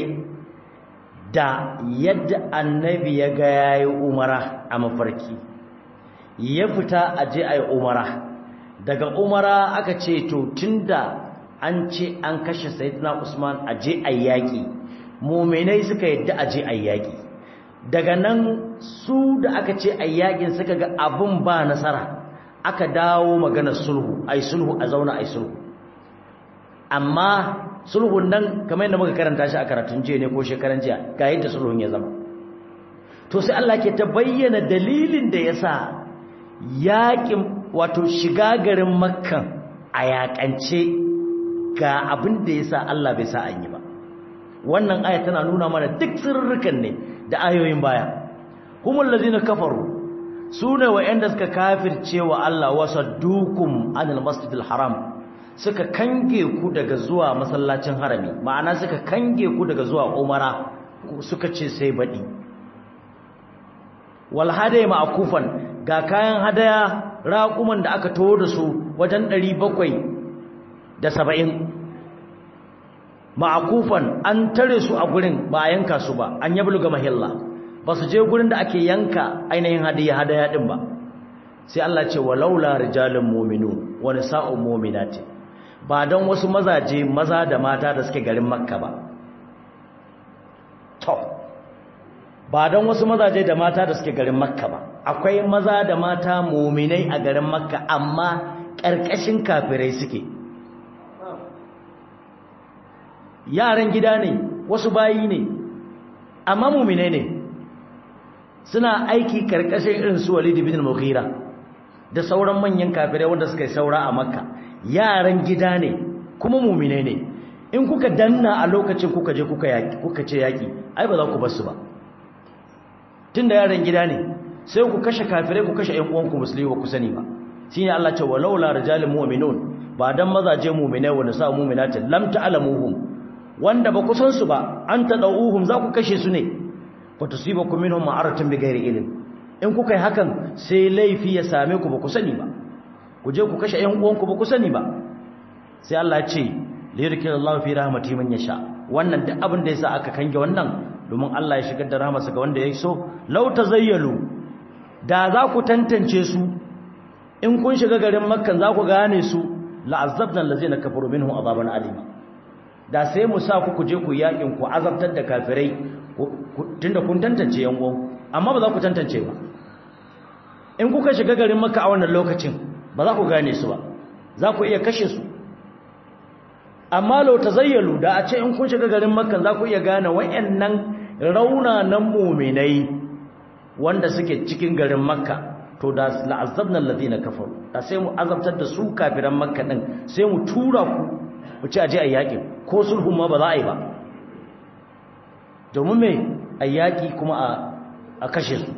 da yadda annabi ya ga yayi umara a mafarki ya fita aje ayi umara daga umara aka ce to tunda an ce an kashe sayyidina Usman aje ayi yaki mu'minai suka yadda aje ayi yaki daga nan su da aka ce ayi yakin suka ga abun ba nasara aka dawo magana sulhu ayi sulhu a zauna ayi sulhu amma sulhun nan kamar yadda muka karanta shi a karatun jiya ne ko shekaran jiya ga yadda sulhun ya zama to sai Allah ke ta bayyana dalilin da yasa yakin wato shiga garin Makka a yakance ga abin da yasa Allah bai sa an yi ba wannan aya tana nuna mana duk sirrukan ne da ayoyin baya humul ladina kafaru sune wa'anda suka kafirce wa Allah wasaddukum anil masjidil haram suka kange ku daga zuwa masallacin harami ma'ana suka kange ku daga zuwa umara suka ce sai baɗi wal hadaya ma'kufan ga kayan hadaya raƙuman da aka tawo da su wajen ɗari bakwai da saba'in ma'kufan an tare su a gurin ba a yanka su ba an yabluga mahilla ba su je gurin da ake yanka ainihin hadaya hadaya din ba sai Allah ce walaula rijalun mu'minun wa nisa'un mu'minatin ba don wasu mazaje maza da mata da suke garin Makka ba to ba don wasu mazaje da mata da suke garin Makka ba akwai maza da mata mu'minai a garin Makka amma ƙarƙashin kafirai suke yaran gida ne wasu bayi ne amma mu'minai ne suna aiki ƙarƙashin irin su Walid ibn Mughira da sauran manyan kafirai wanda suka yi saura a Makka yaran gida ne kuma mumine ne in kuka danna a lokacin kuka je kuka yaki kuka ce yaki ai ba za ku basu ba tunda yaran gida ne sai ku kashe kafirai ku kashe ƴan uwanku musulmi ba ku sani ba shine Allah ce walaula rijalul mu'minun ba dan mazaje mu'mine wanda sa mu'minatin lam ta'lamuhum wanda ba ku san su ba an tadauhum za ku kashe su ne fa tusibakum minhum ma'aratun bighairi ilm in kuka yi hakan sai laifi ya same ku ba ku sani ba ku je ku kashe ƴan uwanku ba ku sani ba sai Allah ya ce liyurkilallahu fi rahmati man yasha wannan duk abin da yasa aka kange wannan domin Allah ya shigar da rahmarsa ga wanda ya so law tazayyalu da za ku tantance su in kun shiga garin Makka za ku gane su la'azzabna allazina kafaru minhum azaban alima da sai mu sa ku kuje ku yakin ku azabtar da kafirai tunda kun tantance yan uwan amma ba za ku tantance ba in kuka shiga garin Makka a wannan lokacin ba za ku gane su ba za ku iya kashe su amma lau tazayyalu da a ce in kun shiga garin Makka za ku iya gane wayannan raunanan mu'minai wanda suke cikin garin Makka to da la'azzabna alladhina kafaru da sai mu azabtar da su kafiran Makka din sai mu tura ku ku ci aje ayyakin ko sulhun ma ba za a yi ba domin me ayyaki kuma a a kashe su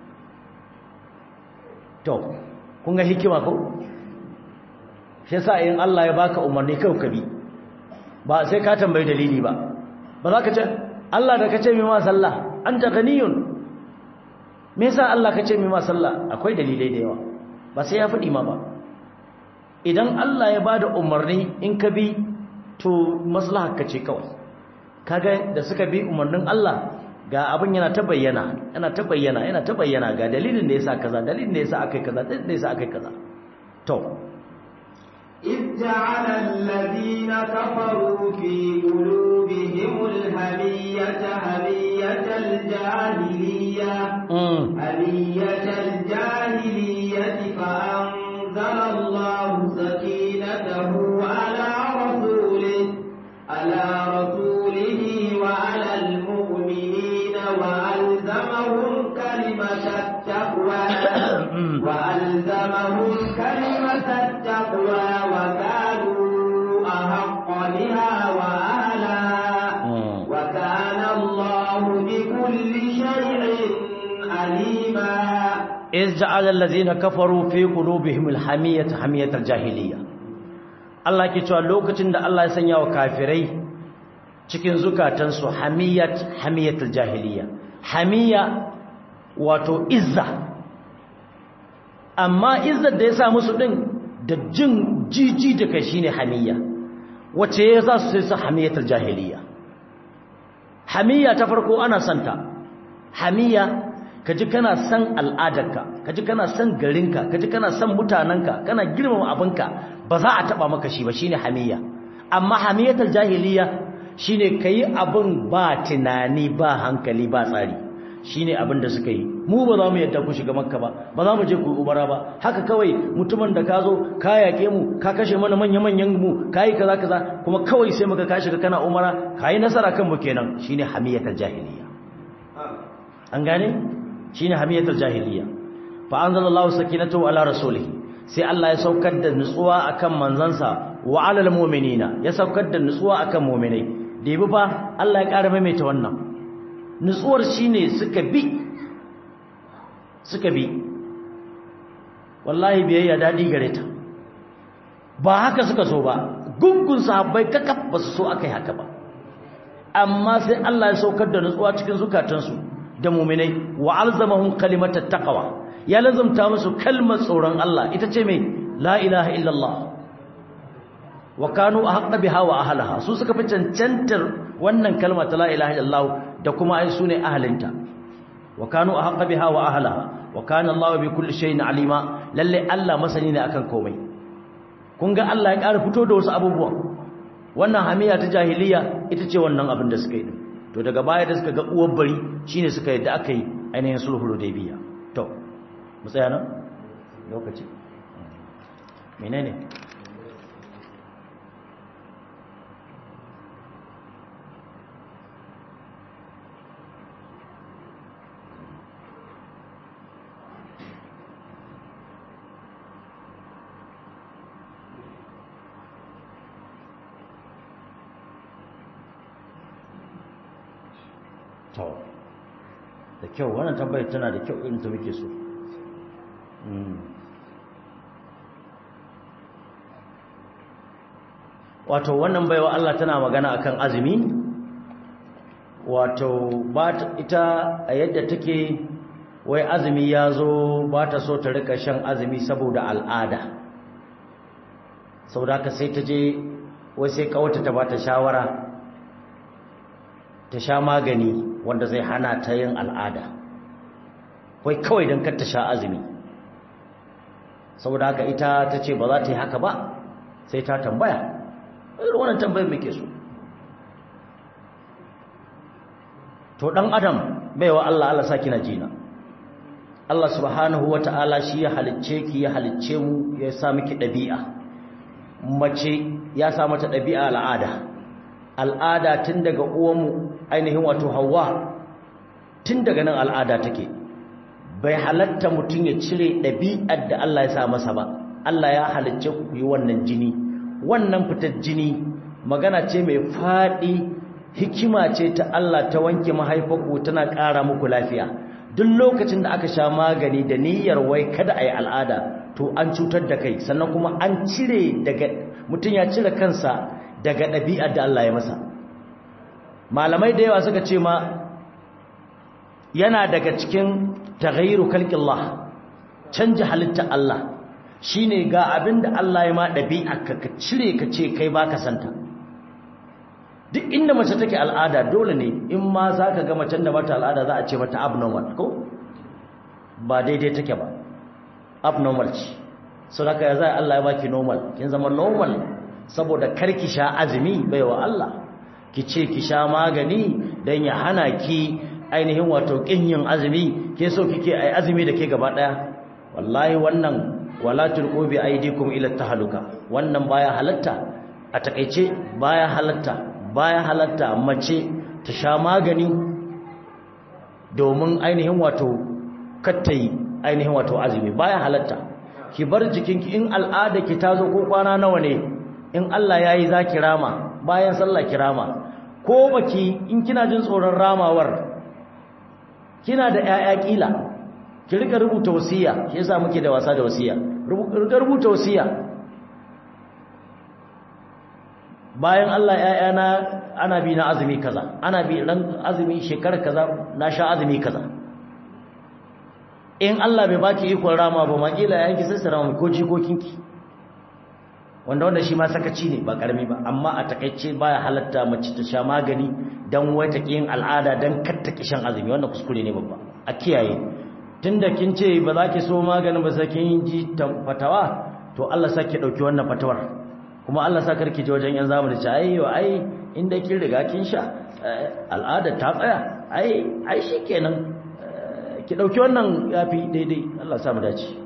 to kun ga hikima ko shi yasa in Allah ya baka umarni kai ka bi ba sai ka tambayi dalili ba ba za ka ce Allah da kace mi ma sallah anta ghaniyun me yasa Allah kace mi ma sallah akwai dalilai da yawa ba sai ya fadi ma ba idan Allah ya bada umarni in ka bi to maslahar ka ce kawai kaga da suka bi umarnin Allah ga abin yana ta bayyana yana ta bayyana yana ta bayyana ga dalilin da yasa kaza dalilin da yasa akai kaza dalilin da yasa akai kaza to إذ جعل الذين كفروا في قلوبهم الهمية همية الجاهلية همية الجاهلية فأنزل الله سكينته على رسوله على رسوله وعلى المؤمنين وألزمهم كلمة التقوى وألزمهم كلمة التقوى وكانوا أحق بها وأهلها وكان الله بكل شيء عليما إذ جعل الذين كفروا في قلوبهم الحمية حمية الجاهلية Allah ke cewa lokacin da Allah ya sanya wa kafirai cikin zukatansu hamiyat hamiyatul jahiliya hamiya wato izza amma izzar da ya sa musu din da jin jiji da kai shine hamiya wace ya za su sai su hamiyatul jahiliya hamiya ta farko ana santa hamiya kaji kana san al'adarka kaji kana san garinka kaji kana san mutananka kana girmama abinka ba za a taba maka shi ba shine hamiya amma hamiyatul jahiliya shine kai abin ba tunani ba hankali ba tsari shine abin da suka yi mu ba za mu yadda ku shiga makka ba ba za mu je ku umara ba haka kawai mutumin da ka zo ka yake mu ka kashe mana manyan manyan mu kai kaza kaza kuma kawai sai muka ka shiga kana umara kai nasara kan mu kenan shine hamiyatul jahiliya an gane shine hamiyatul jahiliya fa anzalallahu sakinatahu ala rasulihi sai Allah ya saukar da nutsuwa akan manzansa wa alal mu'minina ya saukar da nutsuwa akan mu'minai debi fa Allah ya ƙara maimaita wannan nutsuwar shine suka bi suka bi wallahi biyayya dadi gare ta ba haka suka so ba gungun sahabbai kakaf ba su so akai haka ba amma sai Allah ya saukar da nutsuwa cikin zukatansu da mu'minai wa alzamahum kalimatat taqwa ya lazumta musu kalmar tsoron Allah ita ce mai la ilaha illallah wa kanu ahqqa biha wa ahlaha su suka fi cancantar wannan kalma ta la ilaha illallah da kuma ai sune ahlinta wa kanu ahqqa biha wa ahlaha wa kana Allah bi kulli shay'in alima lalle Allah masani ne akan komai kun ga Allah ya ƙara fito da wasu abubuwa wannan hamiya ta jahiliya ita ce wannan abin da suka yi to daga baya da suka ga uwar bari shine suka yadda aka yi ainihin sulhul hudaybiya to mu tsaya nan lokaci menene to da kyau wannan tambayar tana da kyau irin ta muke so wato wannan baiwa Allah tana magana akan azumi wato ba ita a yadda take wai azumi ya zo ba ta so ta rika shan azumi saboda al'ada saboda haka sai ta je wai sai kawata ta ba ta shawara ta sha magani wanda zai hana ta yin al'ada wai kawai don kar ta sha azumi saboda haka ita ta ce ba za ta yi haka ba sai ta tambaya irin wannan tambayar muke so to dan adam baiwa Allah Allah saki na jina Allah subhanahu wata'ala shi ya halicce ki ya halicce mu ya sa miki dabi'a mace ya sa mata dabi'a al'ada al'ada tun daga uwanmu ainihin wato Hawwa tun daga nan al'ada take bai halatta mutun ya cire dabi'ar da Allah ya sa masa ba Allah ya halicce ku yi wannan jini wannan fitar jini magana ce mai fadi hikima ce ta Allah ta wanke mahaifarku tana ƙara muku lafiya duk lokacin da aka sha magani da niyyar wai kada ayi al'ada to an cutar da kai sannan kuma an cire daga mutun ya cire kansa daga ɗabi'ar da Allah ya masa malamai da yawa suka ce ma yana daga cikin taghayyiru khalqillah canja halitta Allah shine ga abinda Allah ya ma ɗabi'a ka cire ka ce kai baka santa duk inda mace take al'ada dole ne in ma zaka ga macen da mata al'ada za a ce mata abnormal ko ba daidai take ba abnormal ce saboda ya zai Allah ya baki normal kin zama normal saboda karki sha azumi baiwa Allah ki ce ki sha magani dan ya hana ki ainihin wato kin yin azumi ke so kike ai azumi da ke gaba daya wallahi wannan wala tulqu bi aidikum ila tahaluka wannan baya halatta a takeice baya halatta baya halatta mace ta sha magani domin ainihin wato kattai ainihin wato azumi baya halatta ki bar jikinki in al'ada ki tazo ko kwana nawa ne in Allah yayi zaki rama bayan sallah kirama ko baki in kina jin tsoron ramawar kina da ƴaƴa kila ki rika rubuta wasiya shi yasa muke da wasa da wasiya rika rubuta wasiya bayan Allah ƴaƴana ana bi na azumi kaza ana bi ran azumi shekara kaza na sha azumi kaza in Allah bai baki ikon rama ba makila yayanki sai sarama ko jikokinki wanda wanda shi ma sakaci ne ba karami ba amma a takeice baya halatta mace ta sha magani dan wata kiyin al'ada dan katta kishan azumi wannan kuskure ne babba a kiyaye tunda kin ce ba za ki so maganin ba sai kin ji fatawa to Allah sake dauki wannan fatawar kuma Allah sa karki je wajen yan zamani ce ai yo ai inda kin riga kin sha al'ada ta tsaya ai ai shikenan ki dauki wannan yafi daidai Allah sa mu dace